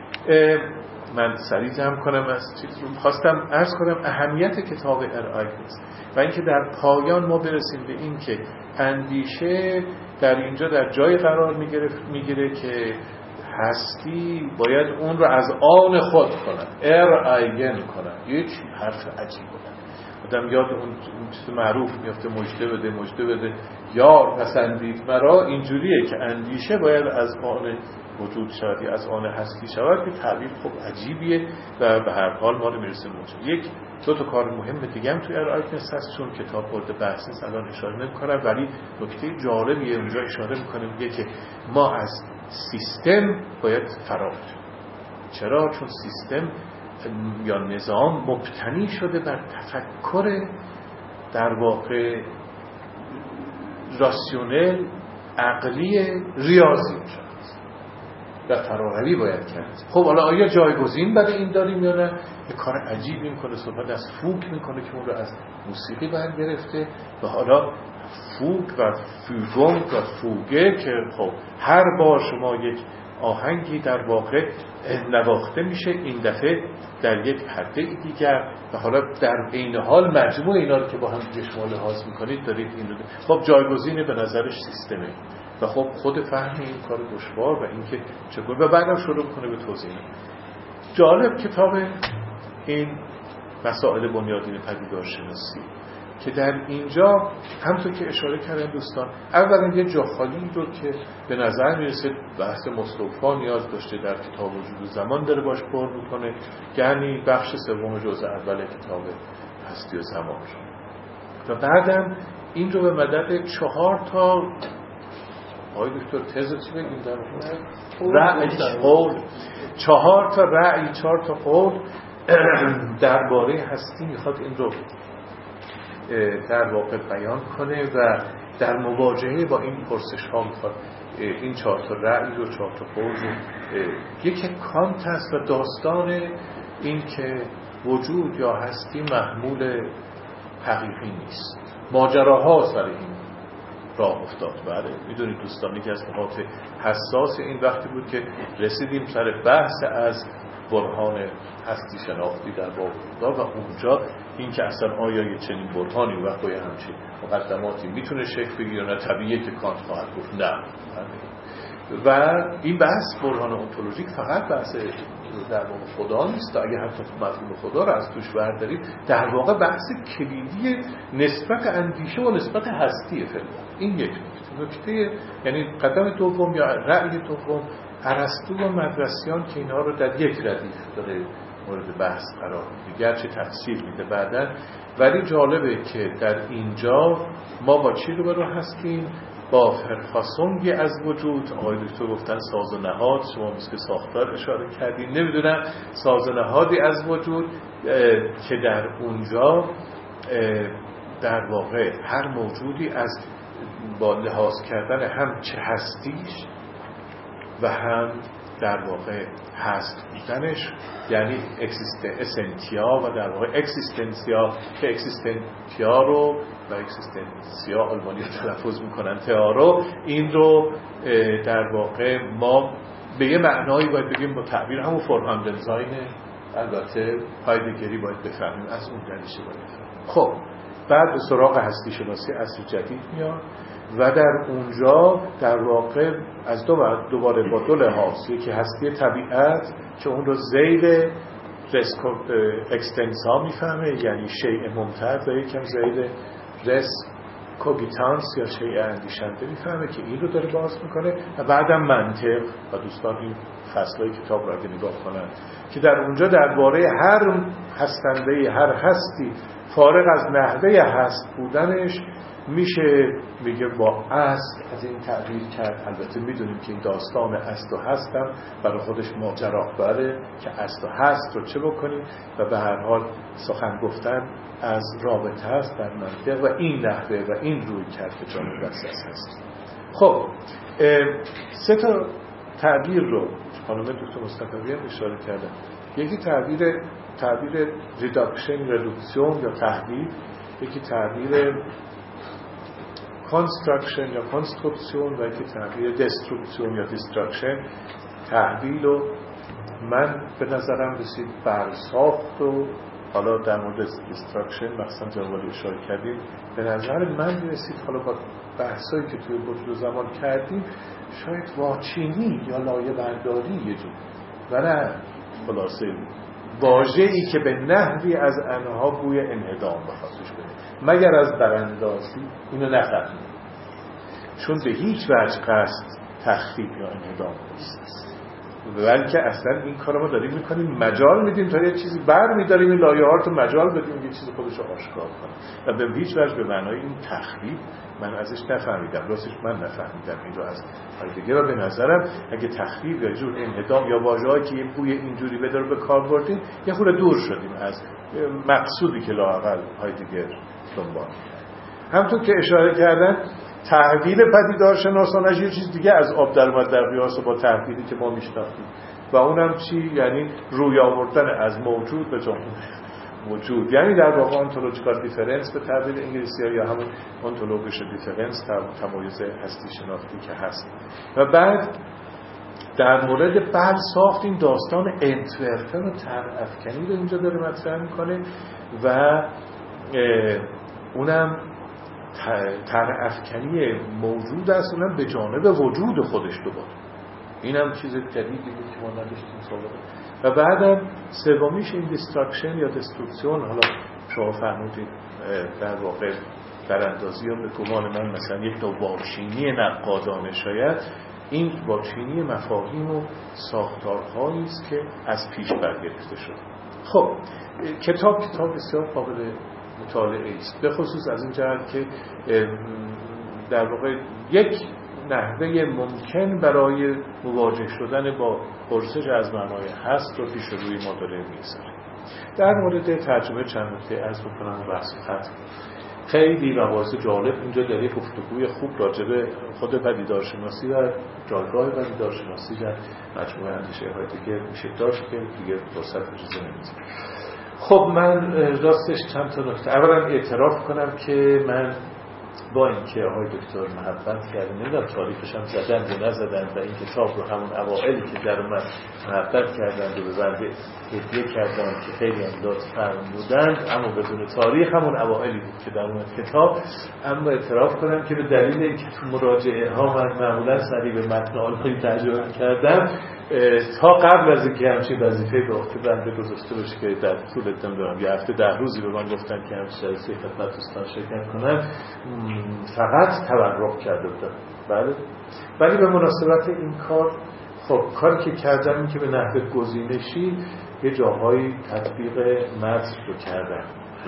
من سریع جمع کنم از چیز رو خواستم عرض کنم اهمیت کتاب ارائیگنس و اینکه در پایان ما برسیم به این که اندیشه در اینجا در جای قرار میگیره که هستی باید اون رو از آن خود کنن، ارائیگن کنن. یک حرف عجیب بود. آدم یاد اون چیز معروف میفته مژده بده یار پسندید مرا. اینجوریه که اندیشه باید از آن وجود شود یا از آن هستی شود که تعبیر خب عجیبیه و به هر حال ما رو میرسه اونجا. یک دو تا کار مهم دیگه هم توی ارائیگنس هست، چون کتاب برده بحث نیست الان اشاره نمی‌کنم، ولی نکته جالبیه اونجا اشاره می‌کنه میگه که ما از سیستم باید فرار کنیم. چرا؟ چون سیستم یا نظام مبتنی شده بر تفکر در واقع راسیونل عقلی ریاضی میشه و فراروی باید کرد. خب حالا آیا جایگزین برای این داریم یا نه؟ یه کار عجیبی میکنه، صحبت از فوک میکنه که اون رو از موسیقی برگرفته و حالا فوک و فوگونگ و فوگه که خب هر بار شما یک آهنگی در واقع نواخته میشه، این دفعه در یک پرده دیگر و حالا در عین حال مجموع اینا رو که با هم دیگه شما لحاظ میکنید دارید این رو خب جایگزین به نظرش سیستمه و خب خود فهم این کار دشوار و اینکه چگونه و بعدم شروع کنه به توضیح. جالب کتاب این مسائل بنیادین پدیدارشناسی که در اینجا همونطور که اشاره کردن دوستان، اولا یه جا خالی رو که به نظر میرسه بحث مستوفا نیاز داشته در کتاب وجود و زمان داره باش پر میکنه، یعنی بخش سوم جزء اول کتاب هستی و زمان رو. و بعدم این رو به مدد 4 تا آقای دکتر تز چی بگیم در رأی قول 4 تا رأی 4 تا قول درباره هستی میخواد این رو در واقع بیان کنه و در مواجهه با این پرسش ها میخواد این 4 تا رأی و 4 تا قول رو یک کانت است و داستان این که وجود یا هستی محمول حقیقی نیست. ماجراها سر این راه افتاد. بله میدونید دوستان یکی از نقاط حساس این وقتی بود که رسیدیم سر بحث از برهان هستی شناختی در باب خدا و اونجا این که اصلا آیا یه چنین برهانی وقت با یه همچین مقدماتی میتونه شکل بگیره نه، طبیعیه که کانت خواهد گفت نه. و این بحث برهان اونتولوژیک فقط بحث در واقع خدا نیست، اگه حتی مفهوم خدا رو از توش بردارید در واقع بحث کلیدی نسبت اندیشه و نسبت هستی فعلا. این یک نکته یعنی قدم دوم یا رأی دوم ارسطو و مدرسیان که اینها رو در یک ردیف داره مورد بحث قرار میده، گرچه تفسیر میده بعداً، ولی جالبه که در اینجا ما با چی روبرو هستیم؟ با فرفاسونگی از وجود. آقای دکتر گفتن ساز و نهاد، شما مثل ساختار اشاره کردین، نمیدونم ساز و نهادی از وجود که در اونجا در واقع هر موجودی از با لحاظ کردن هم چه هستیش و هم در واقع هست بودنش، یعنی اسنتیا و در واقع اکسیستنسیا که اکسیستنتیا رو و اکسیستنسیا آلمانی رو تلفظ میکنن تئارو، این رو در واقع ما به یه معنایی باید بگیم با تعبیر همون فرهنگ دیزاین البته هایدگری باید بفهمیم، از اون دلیشه باید بفهمیم. خب بعد به سراغ هستی شناسی عصر جدید میاد و در اونجا در واقع از دوباره با دو لحاظ، یکی هستی طبیعت که اون رو زیر اکستنسا میفهمه، یعنی شیء ممتد، و یکم زیر رس کوگیتانس یا شیء اندیشنده میفهمه که این رو داره باز میکنه، و بعدم منطق. و دوستان این فصلهای کتاب رو اگه نگاه کنن که در اونجا درباره هر هستنده، هر هستی فارغ از نحوه هست بودنش میشه میگه با اصل از این تعبیر کرد. البته میدونیم که این داستان اصل و هستم برای خودش ماجراآوره که اصل و هست رو چه بکنیم، و به هر حال سخن گفتن از رابطه هست در منطق و این نحوه و این روی کرد که جامعه بسیس هست. خب 3 تا تعبیر رو خانم دکتر مصطفی هم اشاره کردن. یکی تعبیر ریداکشن یا تحلیل، یکی تعبیر کانستراکشن یا کانسترکسیون و یکی تعبیر دسترکسیون یا دیستراکشن. تحلیل و من به نظرم رسید برساخت، و حالا در مورد دیستراکشن مثلا جنوالی اشاره کردیم به نظر من رسید حالا با بحثایی که توی وجود زمان کردیم شاید واچینی یا لایه برداری یه جور، و نه خلاصه واژه‌ای که به نحوی از انها بوی انهدام بخواستش بده، مگر از براندازی اینو نفهمید، چون به هیچ وجه قصد تخریب یا انهدام نیست، بلکه اصلا این کارو ما داریم میکنیم، مجال میدیم تا یه چیزی بر میداریم، این لایه ها رو مجال بدیم یه چیزی خودش رو آشکار کنه، و به هیچ وجه به معنای این تخریب من ازش نفهمیدم. راستش من نفهمیدم این رو از هایدگر. و به نظرم اگه تخریب یا جور انهدام یا واژه‌ای که یه بوی اینجوری بده رو به کار بردیم، یه خورده دور شدیم از مقصودی که لااقل هایدگر دنبال کرد. همونطور که اشاره کردن تحلیل پدیدارشناسانش یه چیز دیگه از آب در اومد در قیاس با تحلیلی که ما میشناختیم، و اونم چی؟ یعنی روی آوردن از موجود به جامعه وجود، یعنی در واقع انتولوژیکال دیفرنس به تعبیر انگلیسی یا همون انتولوژیکال دیفرنس، تمایز هستی شناختی که هست. و بعد در مورد ساخت این داستان انتورفن و طرح‌افکنی رو اینجا داره مطرح میکنه، و اونم طرح‌افکنی موجود است، اونم به جانب وجود خودش دوباره. اینم چیز جدیدی بود که ما نداشتیم سابقا. و بعدم سومیش این دیستراکشن یا دسترکسیون، حالا شما فهمودید در واقع براندازی یا به گمان من مثلا یک نوع واچینی نقادانه، شاید این واچینی مفاهیم و ساختارهایی است که از پیش برگرفته شده. خب کتاب بسیار قابل مطالعه است، به خصوص از این جهت که در واقع یک نحوه ممکن برای مواجه شدن با پرسش از معنای هست رو پیش روی ما داره می‌گذاره. در مورد ترجمه چند نکته عرض بکنم بحث ختم. خیلی مباحث جالب اینجا داره، گفتگوی خوب راجع به خود پدیدارشناسی و جایگاه پدیدارشناسی در مجموعه اندیشه هایدگر میشه داشت که دیگه فرصت اجازه نمیده. خب من راستش چند تا نکته. اولا اعتراف کنم که من با اینکه آقای دکتر محبت کردن، نمیدونم تاریخش هم زدن یا نزدن، و این کتاب رو همون اوائلی که در اومد محبت کردن و به بنده هدیه کردن که خیلی هم لطف فرمودند، اما بدون تاریخ همون اوائلی بود که در اومد کتاب. اما اعتراف کنم که به دلیل اینکه تو مراجعه ها من معمولا سریع به متن آلمانی ترجمه کردم، تا قبل از اینکه همچین وظیفه به عهده بنده گذاشته باشه که در طول نمیدونم یه هفته 10 روزی به من گفتن که همچین جلسه خدمت دوستان شرکت کنم، فقط تبرک کرده بودم. بله، ولی به مناسبت این کار، خب کاری که کردم این که به نحو گزینشی یه جاهایی تطبیق متن رو کردم.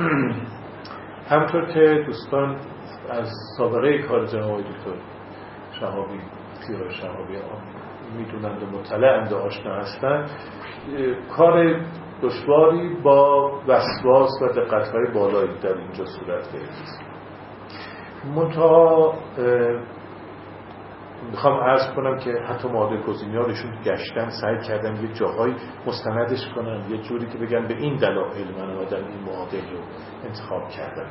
همطور که دوستان از سابقه کار جناب دکتر شهابی میدونند و مطلعند و آشنا هستند، کار دشواری با وسواس و دقت‌های بالایی در اینجا صورت گرفت. منتها میخوام عرض کنم که حتی معادل گزینیارشون گشتن، سعی کردن یه جاهای مستندش کنن، یه جوری که بگن به این دلایل من آمدم این معادل رو انتخاب کردم.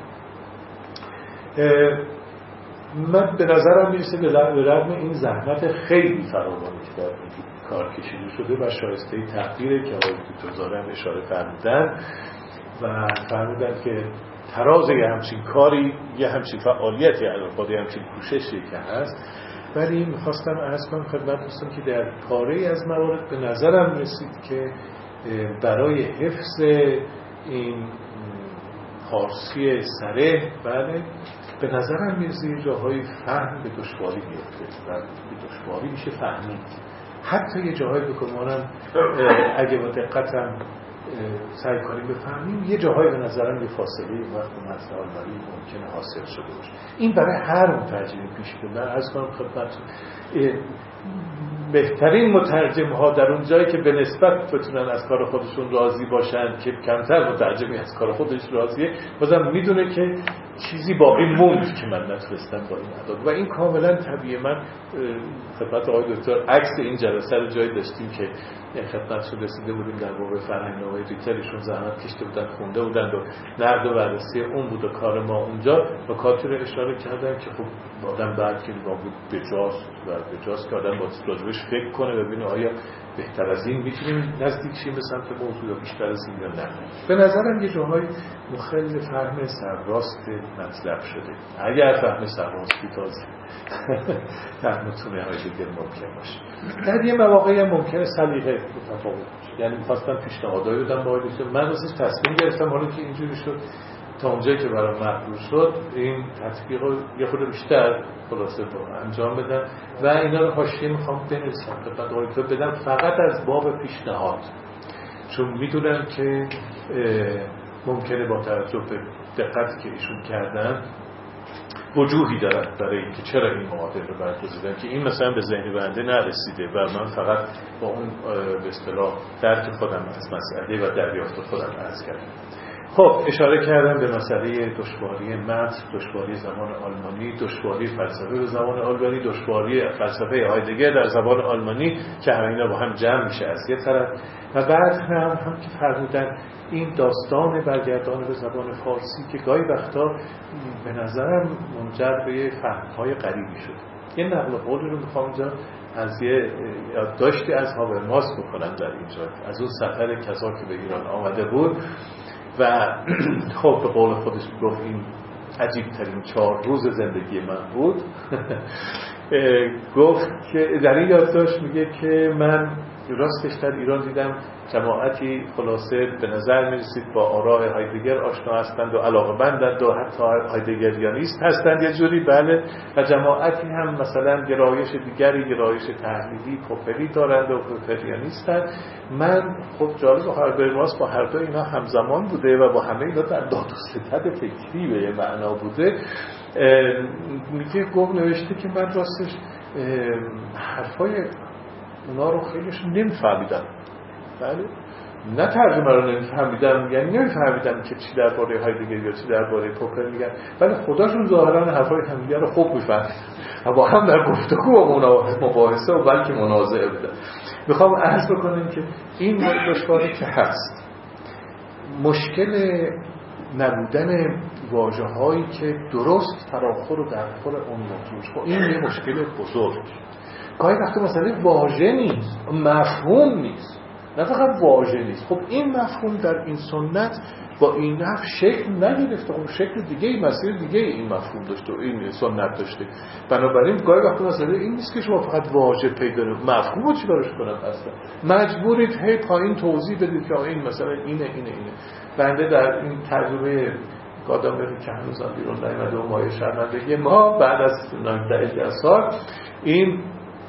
من به نظرم میرسه به رغم این زحمت خیلی فراوانی که در کار کشیده شده و شایسته تقدیره که آقای دکتر زاره هم اشاره فرمودن و فرمودن که تراز یه همچین کاری، یه همچین فعالیتی علاوه یه همچین کوششی که هست. ولی میخواستم عرض کنم خدمت دوستان که در پاره‌ای از موارد به نظرم رسید که برای حفظ این فارسی صریح بله به نظرم میرسه جاهای فهم به دشواری میفته و به دشواری میشه فهمید. حتی یه جاهای بکنم اگه با دقتم سعی کنیم بفهمیم یه جاهای به نظرم یه فاصله وقت و متن آلمانی ممکنه حاصل شده باشه. این برای هر مترجمی پیش میاد. من عرض کنم خدمتتون بهترین مترجم ها در اون جایی که به نسبت بتونن از کار خودشون راضی باشن که کمتر مترجمی از کار خودش راضیه، بازم میدونه که چیزی باقی موند که من نتونستم با این اداد و این کاملا طبیعه. من خدمت آقای دکتر عکس این جلسه رو جایی داشتیم که خدمتشون رسیده بودیم در باب فرهنگنامه ریترشون زحمت کشیده بودن خونده بودن و نقد و بررسی اون بود و کار ما اونجا و کاتر اشاره کردم که خب آدم بعد که با بود بجاست که آدم با راجبش فکر کنه ببینه آیا بهتر از این میتونیم نزدیک شیم به سمت موضوع یا بیشتر از این یا نه. به نظرم یه جاهای مخل فهم سرراست مطلب شده. اگر فهم سرراستی تازه فهمتونه هایدگر ممکن باشه. در یه مواقعی هم ممکنه سلیقه متفاوت باشه. یعنی می‌خواستم پیشنهادایی بدم با آقای دکتر، من واسه تصمیم گرفتم حالا که اینجوری شد تا اونجایی که برام مقبول شد این تطبیق رو یه خورده بیشتر خلاصه انجام بدم و اینا رو حاشیه میخوام بنویسم خدمت آقای دکتر بدم فقط از باب پیشنهاد، چون میدونم که ممکنه با توجه به دقتی که ایشون کردن وجوهی دارد برای اینکه چرا این معادل رو برگزیدن که این مثلا به ذهن بنده نرسیده و من فقط با اون به اصطلاح درک خودم از مسئله و دریافت خودم عرض کردم. خب اشاره کردم به مسئله دشواری متن، دشواری زبان آلمانی، دشواری فلسفه به زبان آلمانی، دشواری فلسفه هایدگر در زبان آلمانی که همه اینا با هم جمع میشه از یه طرف و بعد هم که فرمودن این داستان برگردان به زبان فارسی که گاهی وقتا به نظرم منجر به فهم‌های غریبی شد. یه نقل قولی رو میخوام اینجا از یه یادداشتی از هابرماس بکنم در اینجا از اون سفر کذا که به ایران آمده بود و خب به قول خودش گفت این عجیب ترین 4 روز زندگی من بود. گفت که در این یادداشت میگه که من راستش در ایران دیدم جماعتی خلاصه به نظر میرسید با آراء هایدگر آشنا هستند و علاقه‌مندند و حتی هایدگریانیست هستند یه جوری بله و جماعتی هم مثلا گرایش دیگری گرایش تحلیلی پوپری دارند و پوپریانیستند. من خب جالب هابرماس با هر دو اینا همزمان بوده و با همه اینا در داد و ستد فکری به یه معنا بوده. میگه گفت نوشته که من راستش حرفای اونا رو خیلیش نمیفهمیدم. بله نه ترجمه رو نمیفهمیدم، یعنی نمیفهمیدم که چی درباره هایدگر یا چی درباره پوپر میگن، ولی خودشون ظاهرا حرفای همدیگه رو خوب میفهمیدن و با هم در گفتگو و مباحثه و بلکه منازعه بودن. میخوام عرض بکنم که این دشواری که هست مشکل نبودن واژه‌هایی که درست فراخور و درخور اون موضوع خب این یه مشکل بزرگ. گاهی وقتا مثلا واژه نیست، مفهوم نیست، نه فقط واژه نیست. خب این مفهوم در این سنت با این نحو شکل نگرفته، خب شکل دیگه مسیر دیگه این مفهوم داشته و این سنت داشته. بنابراین گاهی وقتا مثلا این نیست که شما فقط واژه پیدا کنید، مفهوم رو چی براش کنم اصلا مجبورید هی پایین توضیح بدید که این مثلا اینه. بنده در این تجربه گادامری که هنوزم بیرون نیامده و مایه شرمندگی ما بعد از 19 سال این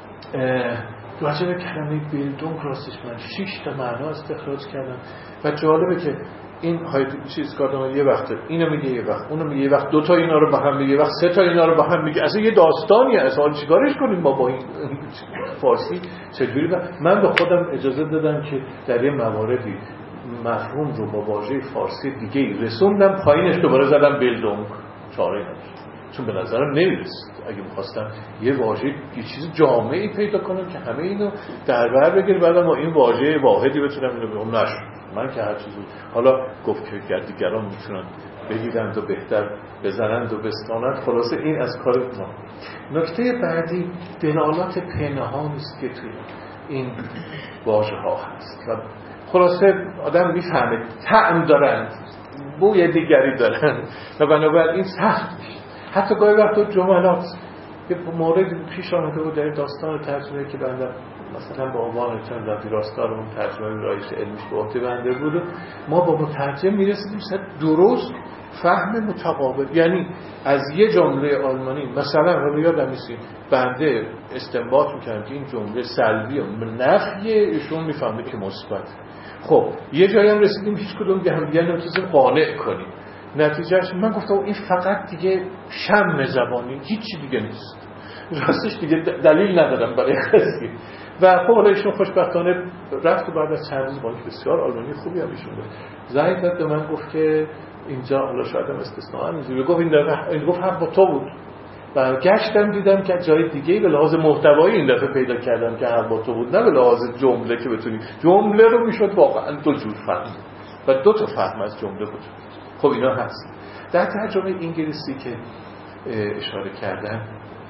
راجع به کلمه بیلدونگ راستش من 6 تا معنا استخراج کردم و جالبه که این چیز گادامری یه وقته اینو میگه یه وقت اونو میگه یه وقت 2 تا اینا رو با هم میگه یه وقت 3 تا اینا رو با هم میگه. اصلا یه داستانیه، اصلا چیکارش کنیم ما با این فارسی چجوری. من به خودم اجازه دادم که در یه مواردی مفهوم رو با واژه فارسی دیگه رسوندم پایینش دوباره زدم بیلدونگ، چاره نداشت چون به نظرم نمیرسید. اگه می‌خواستم یه واژه یه چیز جامعی پیدا کنم که همه اینو در بر بگیره بعدم با این واژه واحدی بتونم اینو بگم نشد. من که هر چیزی حالا گفت که دیگران میتونن بگیرند و بهتر بزنند و بستانند، خلاصه این از کار ما. نکته بعدی دلالات پنهانی است که توی این واژه‌ها هست و خلاصه آدم میفهمه طعم دارند، بوی دیگری دارن و بنابراین سخت میشه. حتی گاهی وقتا جملات یه مورد پیش آمده بود در داستان ترجمه که بنده مثلا با عنوان چند رفی راستار اون ترجمه رایش علمیش به عهده بنده بود، ما با مترجم میرسیدیم درست فهم متقابل. یعنی از یه جمله آلمانی مثلا رو یادم نیست بنده استنباط میکنم که این جمله سلبی و نفیه، ایشون میفهمه که مثبت. خب یه جایی هم رسیدیم هیچ کدوم به هم دیگه نمیتونیم قانع کنیم. نتیجهش من گفتم این فقط دیگه شم زبانی، هیچی دیگه نیست، راستش دیگه دلیل ندارم برای قضیه. و خب حالا ایشون خوشبختانه رفت و بعد از چند روز بانک بسیار آلمانی خوبی هم ایشون بود زنگ زد به من گفت که اینجا حالا شاید هم استثناء هم اینجوری گفت این گفت حق با تو بود. و گشتم دیدم که جای دیگه به لحاظ محتوایی این دفعه پیدا کردم که حق با تو بود، نه به لحاظ جمله که بتونی جمله رو میشد واقعا دو جور فهم و دو تا فهم از جمله بود. خب اینا هست. در ترجمه انگلیسی که اشاره کردم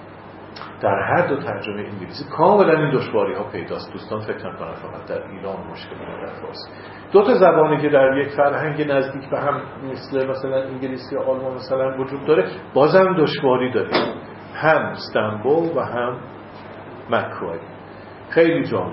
در هر دو ترجمه انگلیسی کاملا این دشواری ها پیداست. دوستان فکر نکنن فقط در ایران مشکل در فارسی. دو تا زبانی که در یک فرهنگ نزدیک به هم مثلا انگلیسی و آلمان مثلا وجود داره بازم دشواری داره، هم استنبول و هم مک‌کوای. خیلی جالب.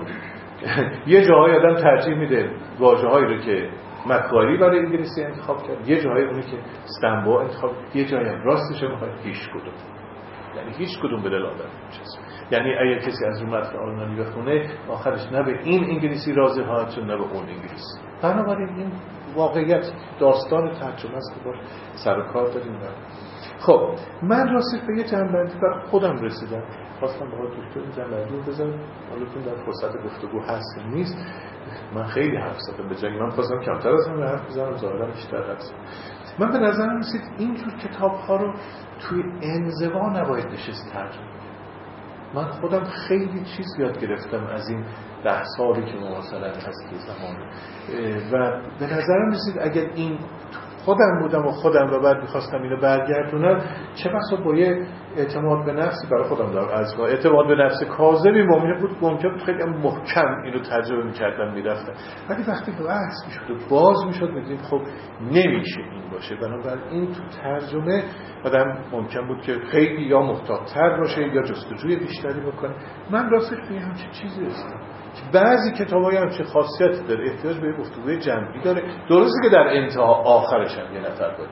یه جاهای آدم ترجیح میده واژه‌هایی رو که مک‌کوای برای انگلیسی انتخاب کرد، یه جاهای اونی که استنبول انتخاب، یه جایی راستش میخواد هیچ کدوم، یعنی هیچ کدوم به دل آدم نمیچسبه. یعنی اگه کسی از اون متن آلمانی بخونه آخرش نه به این انگلیسی راضی خواهد شد نه به اون انگلیسی. بنابراین این واقعیت داستان ترجمه است که باش سر و کار داریم. خب من راستش به یه جنبندی برای خودم رسیدم، خواستم با دکتر این جنبندی رو بزنم، حالا چون در فرصت گفتگو هست نیست. من خیلی حرف زدم، به جای من خواستم کمتر از من حرف بزنم، ظاهرا بیشتر حرف زدم. من به نظرم رسید اینجور کتاب‌ها رو توی انزوا نباید نشست ترجمه. من خودم خیلی چیز یاد گرفتم از این 10 سالی که ما مثلا هست زمان و به نظرم رسید اگر این خودم بودم و خودم و بعد میخواستم اینو برگردونم چه بسا با یه اعتماد به نفسی برای خودم دارم از اعتماد به نفس کاذبی ممکن خیلی محکم اینو تجربه میکردم میرفتم، ولی وقتی بحث میشد و باز میشد میدیم خب نمیشه این باشه. بنابراین تو ترجمه آدم ممکن بود که خیلی یا محتاط‌تر باشه یا جستجوی بیشتری بکنه. من راستش به همچین چیزی رسیدم که بعضی کتاب‌ها همچین خاصیتی داره، احتیاج به گفتگوی جمعی داره. درسته که در انتها آخرش هم یه نفر باید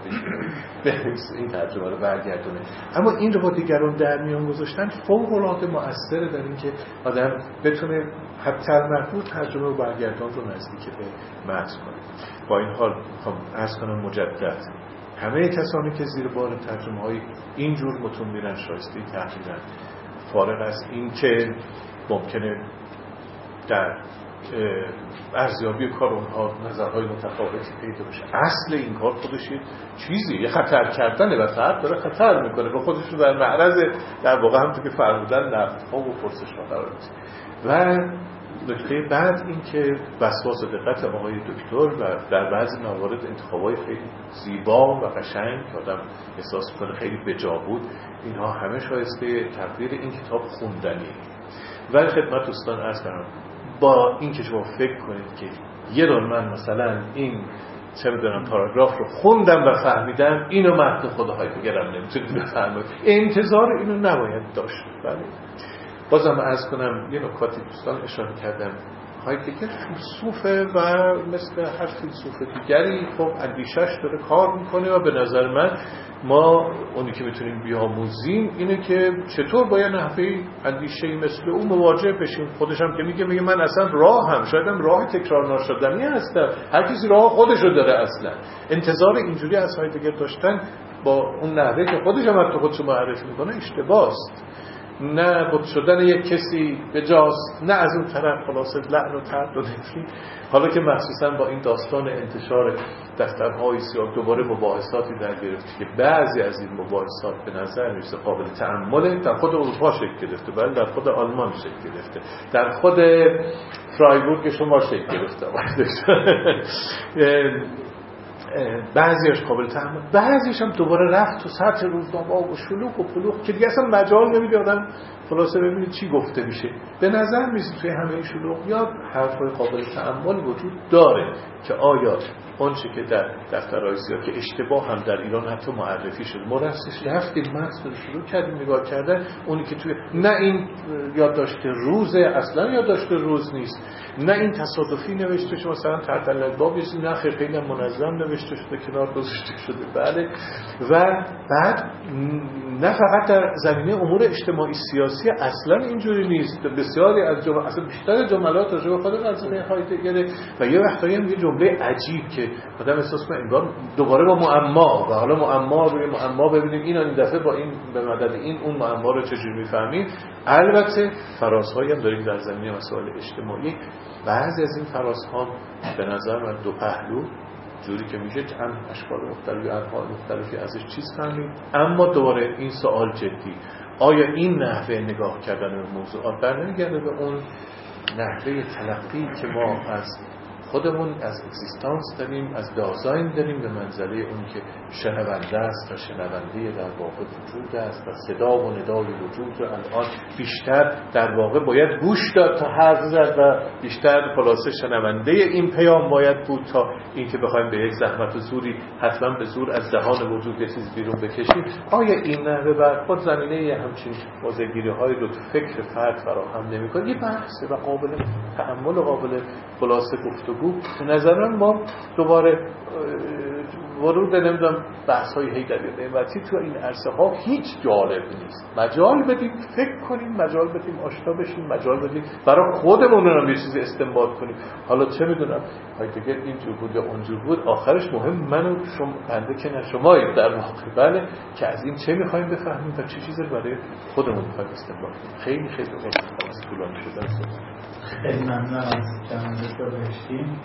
بشه این ترجمه رو برگردونه، اما این رو با دیگران در میان گذاشتن فوق‌العاده مؤثره در این که آدم بتونه حتی المحدود ترجمه و برگردان رو نزدیک به متن کنه. با این حال میخوام عرض کنم مجدد همه کسانی که زیر بار ترجمه‌های اینجور متون میرن شایسته تحقیرن، فارغ از این که ممکنه در ارزیابی کار اونها نظرهای متفاوتی پیدا بشه. اصل این کار خودش چیزی یه خطر کردنه و فرد داره خطر میکنه و خودش رو در معرض در واقع هم تو که فرمودن نقدها و پرسش‌ها قرار میده. و نکته بعد این که وسواس و دقت آقای دکتر و در بعضی موارد انتخابای خیلی زیبا و قشنگ که آدم احساس میکنه خیلی بجا بود، اینها همه شایسته تقدیر این کتاب خوندنی. ولی خدمت دوستان عرض کنم با این که شما فکر کنید که یه دور من مثلا این چه بدونم پاراگراف رو خوندم و فهمیدم، اینو متن خداهای دیگرم نمیتونید بفهمید، انتظار اینو نباید داشت. بله بازم عرض کنم یه نکاتی دوستان اشاره کردم، هایدگر فیلسوفه و مثل هر فیلسوف دیگری خب اندیشش داره کار میکنه و به نظر من ما اونی که میتونیم بیاموزیم اینه که چطور با یه نحوه اندیشه‌ای مثل اون مواجه بشیم. خودش هم که میگه من اصلا شایدم راه تکرار ناشدنی هستم، هر کسی راه خودش رو داره. اصلا انتظار اینجوری از هایدگر داشتن با اون نحوه که خودش هم حتی خودشو معرفی میکنه اشتباهست. نه بود شدن یک کسی به جاست، نه از اون طرف خلاصه لعن و طرد و نفری. حالا که مخصوصا با این داستان انتشار دفترهای سیاه دوباره مباحثاتی در گرفت که بعضی از این مباحثات به نظر میرسه قابل تأمله، در خود اروپا شکل گرفته، بله در خود آلمان شکل گرفته، در خود فرایبورگ شما شکل گرفته. بعضیش قابل تحمل، بعضیش هم دوباره رفت تو سطح روزنامه و شلوغ و پلوغ که دیگه اصلا مجال نمیده آدم خلاصه ببینید چی گفته میشه. به نظر میاد توی همه شلوغ یا حرفای قابل تأمل وجود داره که آیا آنچه که در دفترهای سیاسی که اشتباه هم در ایران حتی معرفی شد، ما رفتیم متن رو شروع کردیم نگاه کردن، اونی که توی نه این یادداشت روزه، اصلا یادداشت روز نیست، نه این تصادفی نوشته شده مثلا تحت الباب، نه خیلی منظم نوشته شده کنار گذاشته شده. بله. و بعد نه فقط در زمینه امور اجتماعی سیاسی اصلا اینجوری نیست، بسیاری از اصلا بیشتر جملات راجع به خود قضیه هایدگر و یه وقتایی هم یه جمله عجیب که آدم احساس کنه انگار دوباره با معما و حالا معما روی معما ببینیم این دفعه با این به مدد این اون معما رو چجوری میفهمیم. البته فرازهایی هم داریم در زمینه مسائل اجتماعی. بعضی از این فرازها به نظر من دو پهلو جوری که میشه چند اشکال مختلفی انواع مختلفی ازش چیز فهمید. اما دوباره این سوال جدی، آیا این نحوه نگاه کردن به موضوعات برنمیگرده به اون نحوه تلقی که ما از خودمون از اگزیستانس داریم، از دازاین داریم، به منزله اون که شنونده است و شنونده در واقع وجود است و صدا و ندای وجود رو الان بیشتر در واقع باید گوش داد تا حرف زد و بیشتر خلاصه شنونده این پیام باید بود تا این که بخوایم به یک زحمت و زوری حتما به زور از دهان وجود یه چیز بیرون بکشیم. آیا این نحوه برخورد زمینه همچین موضع‌گیری‌های رو تو فکر فرد فراهم نمی‌کنه؟ یه بحثه و قابل تأمل و قابل خلاصه گفتگو. به نظرم ما دوباره ورود نمیدونم بحث‌های حیدری تو این عرصه ها هیچ جالب نیست. مجال بدیم فکر کنیم، مجال بدیم آشنا بشیم، مجال بدیم برای خودمون هم یه چیزی استنباط کنیم. حالا چه میدونم هایدگر اینجور بود یا اونجور بود، آخرش مهم من و شما بنده که نه شمایید در واقع. بله که از این چه میخوایم بفهمیم و چه چیزی برای خودمون میخوایم استنباط کنیم. خیلی طولانی شده. خیلی ممنون از جناب دکتر بهشتی.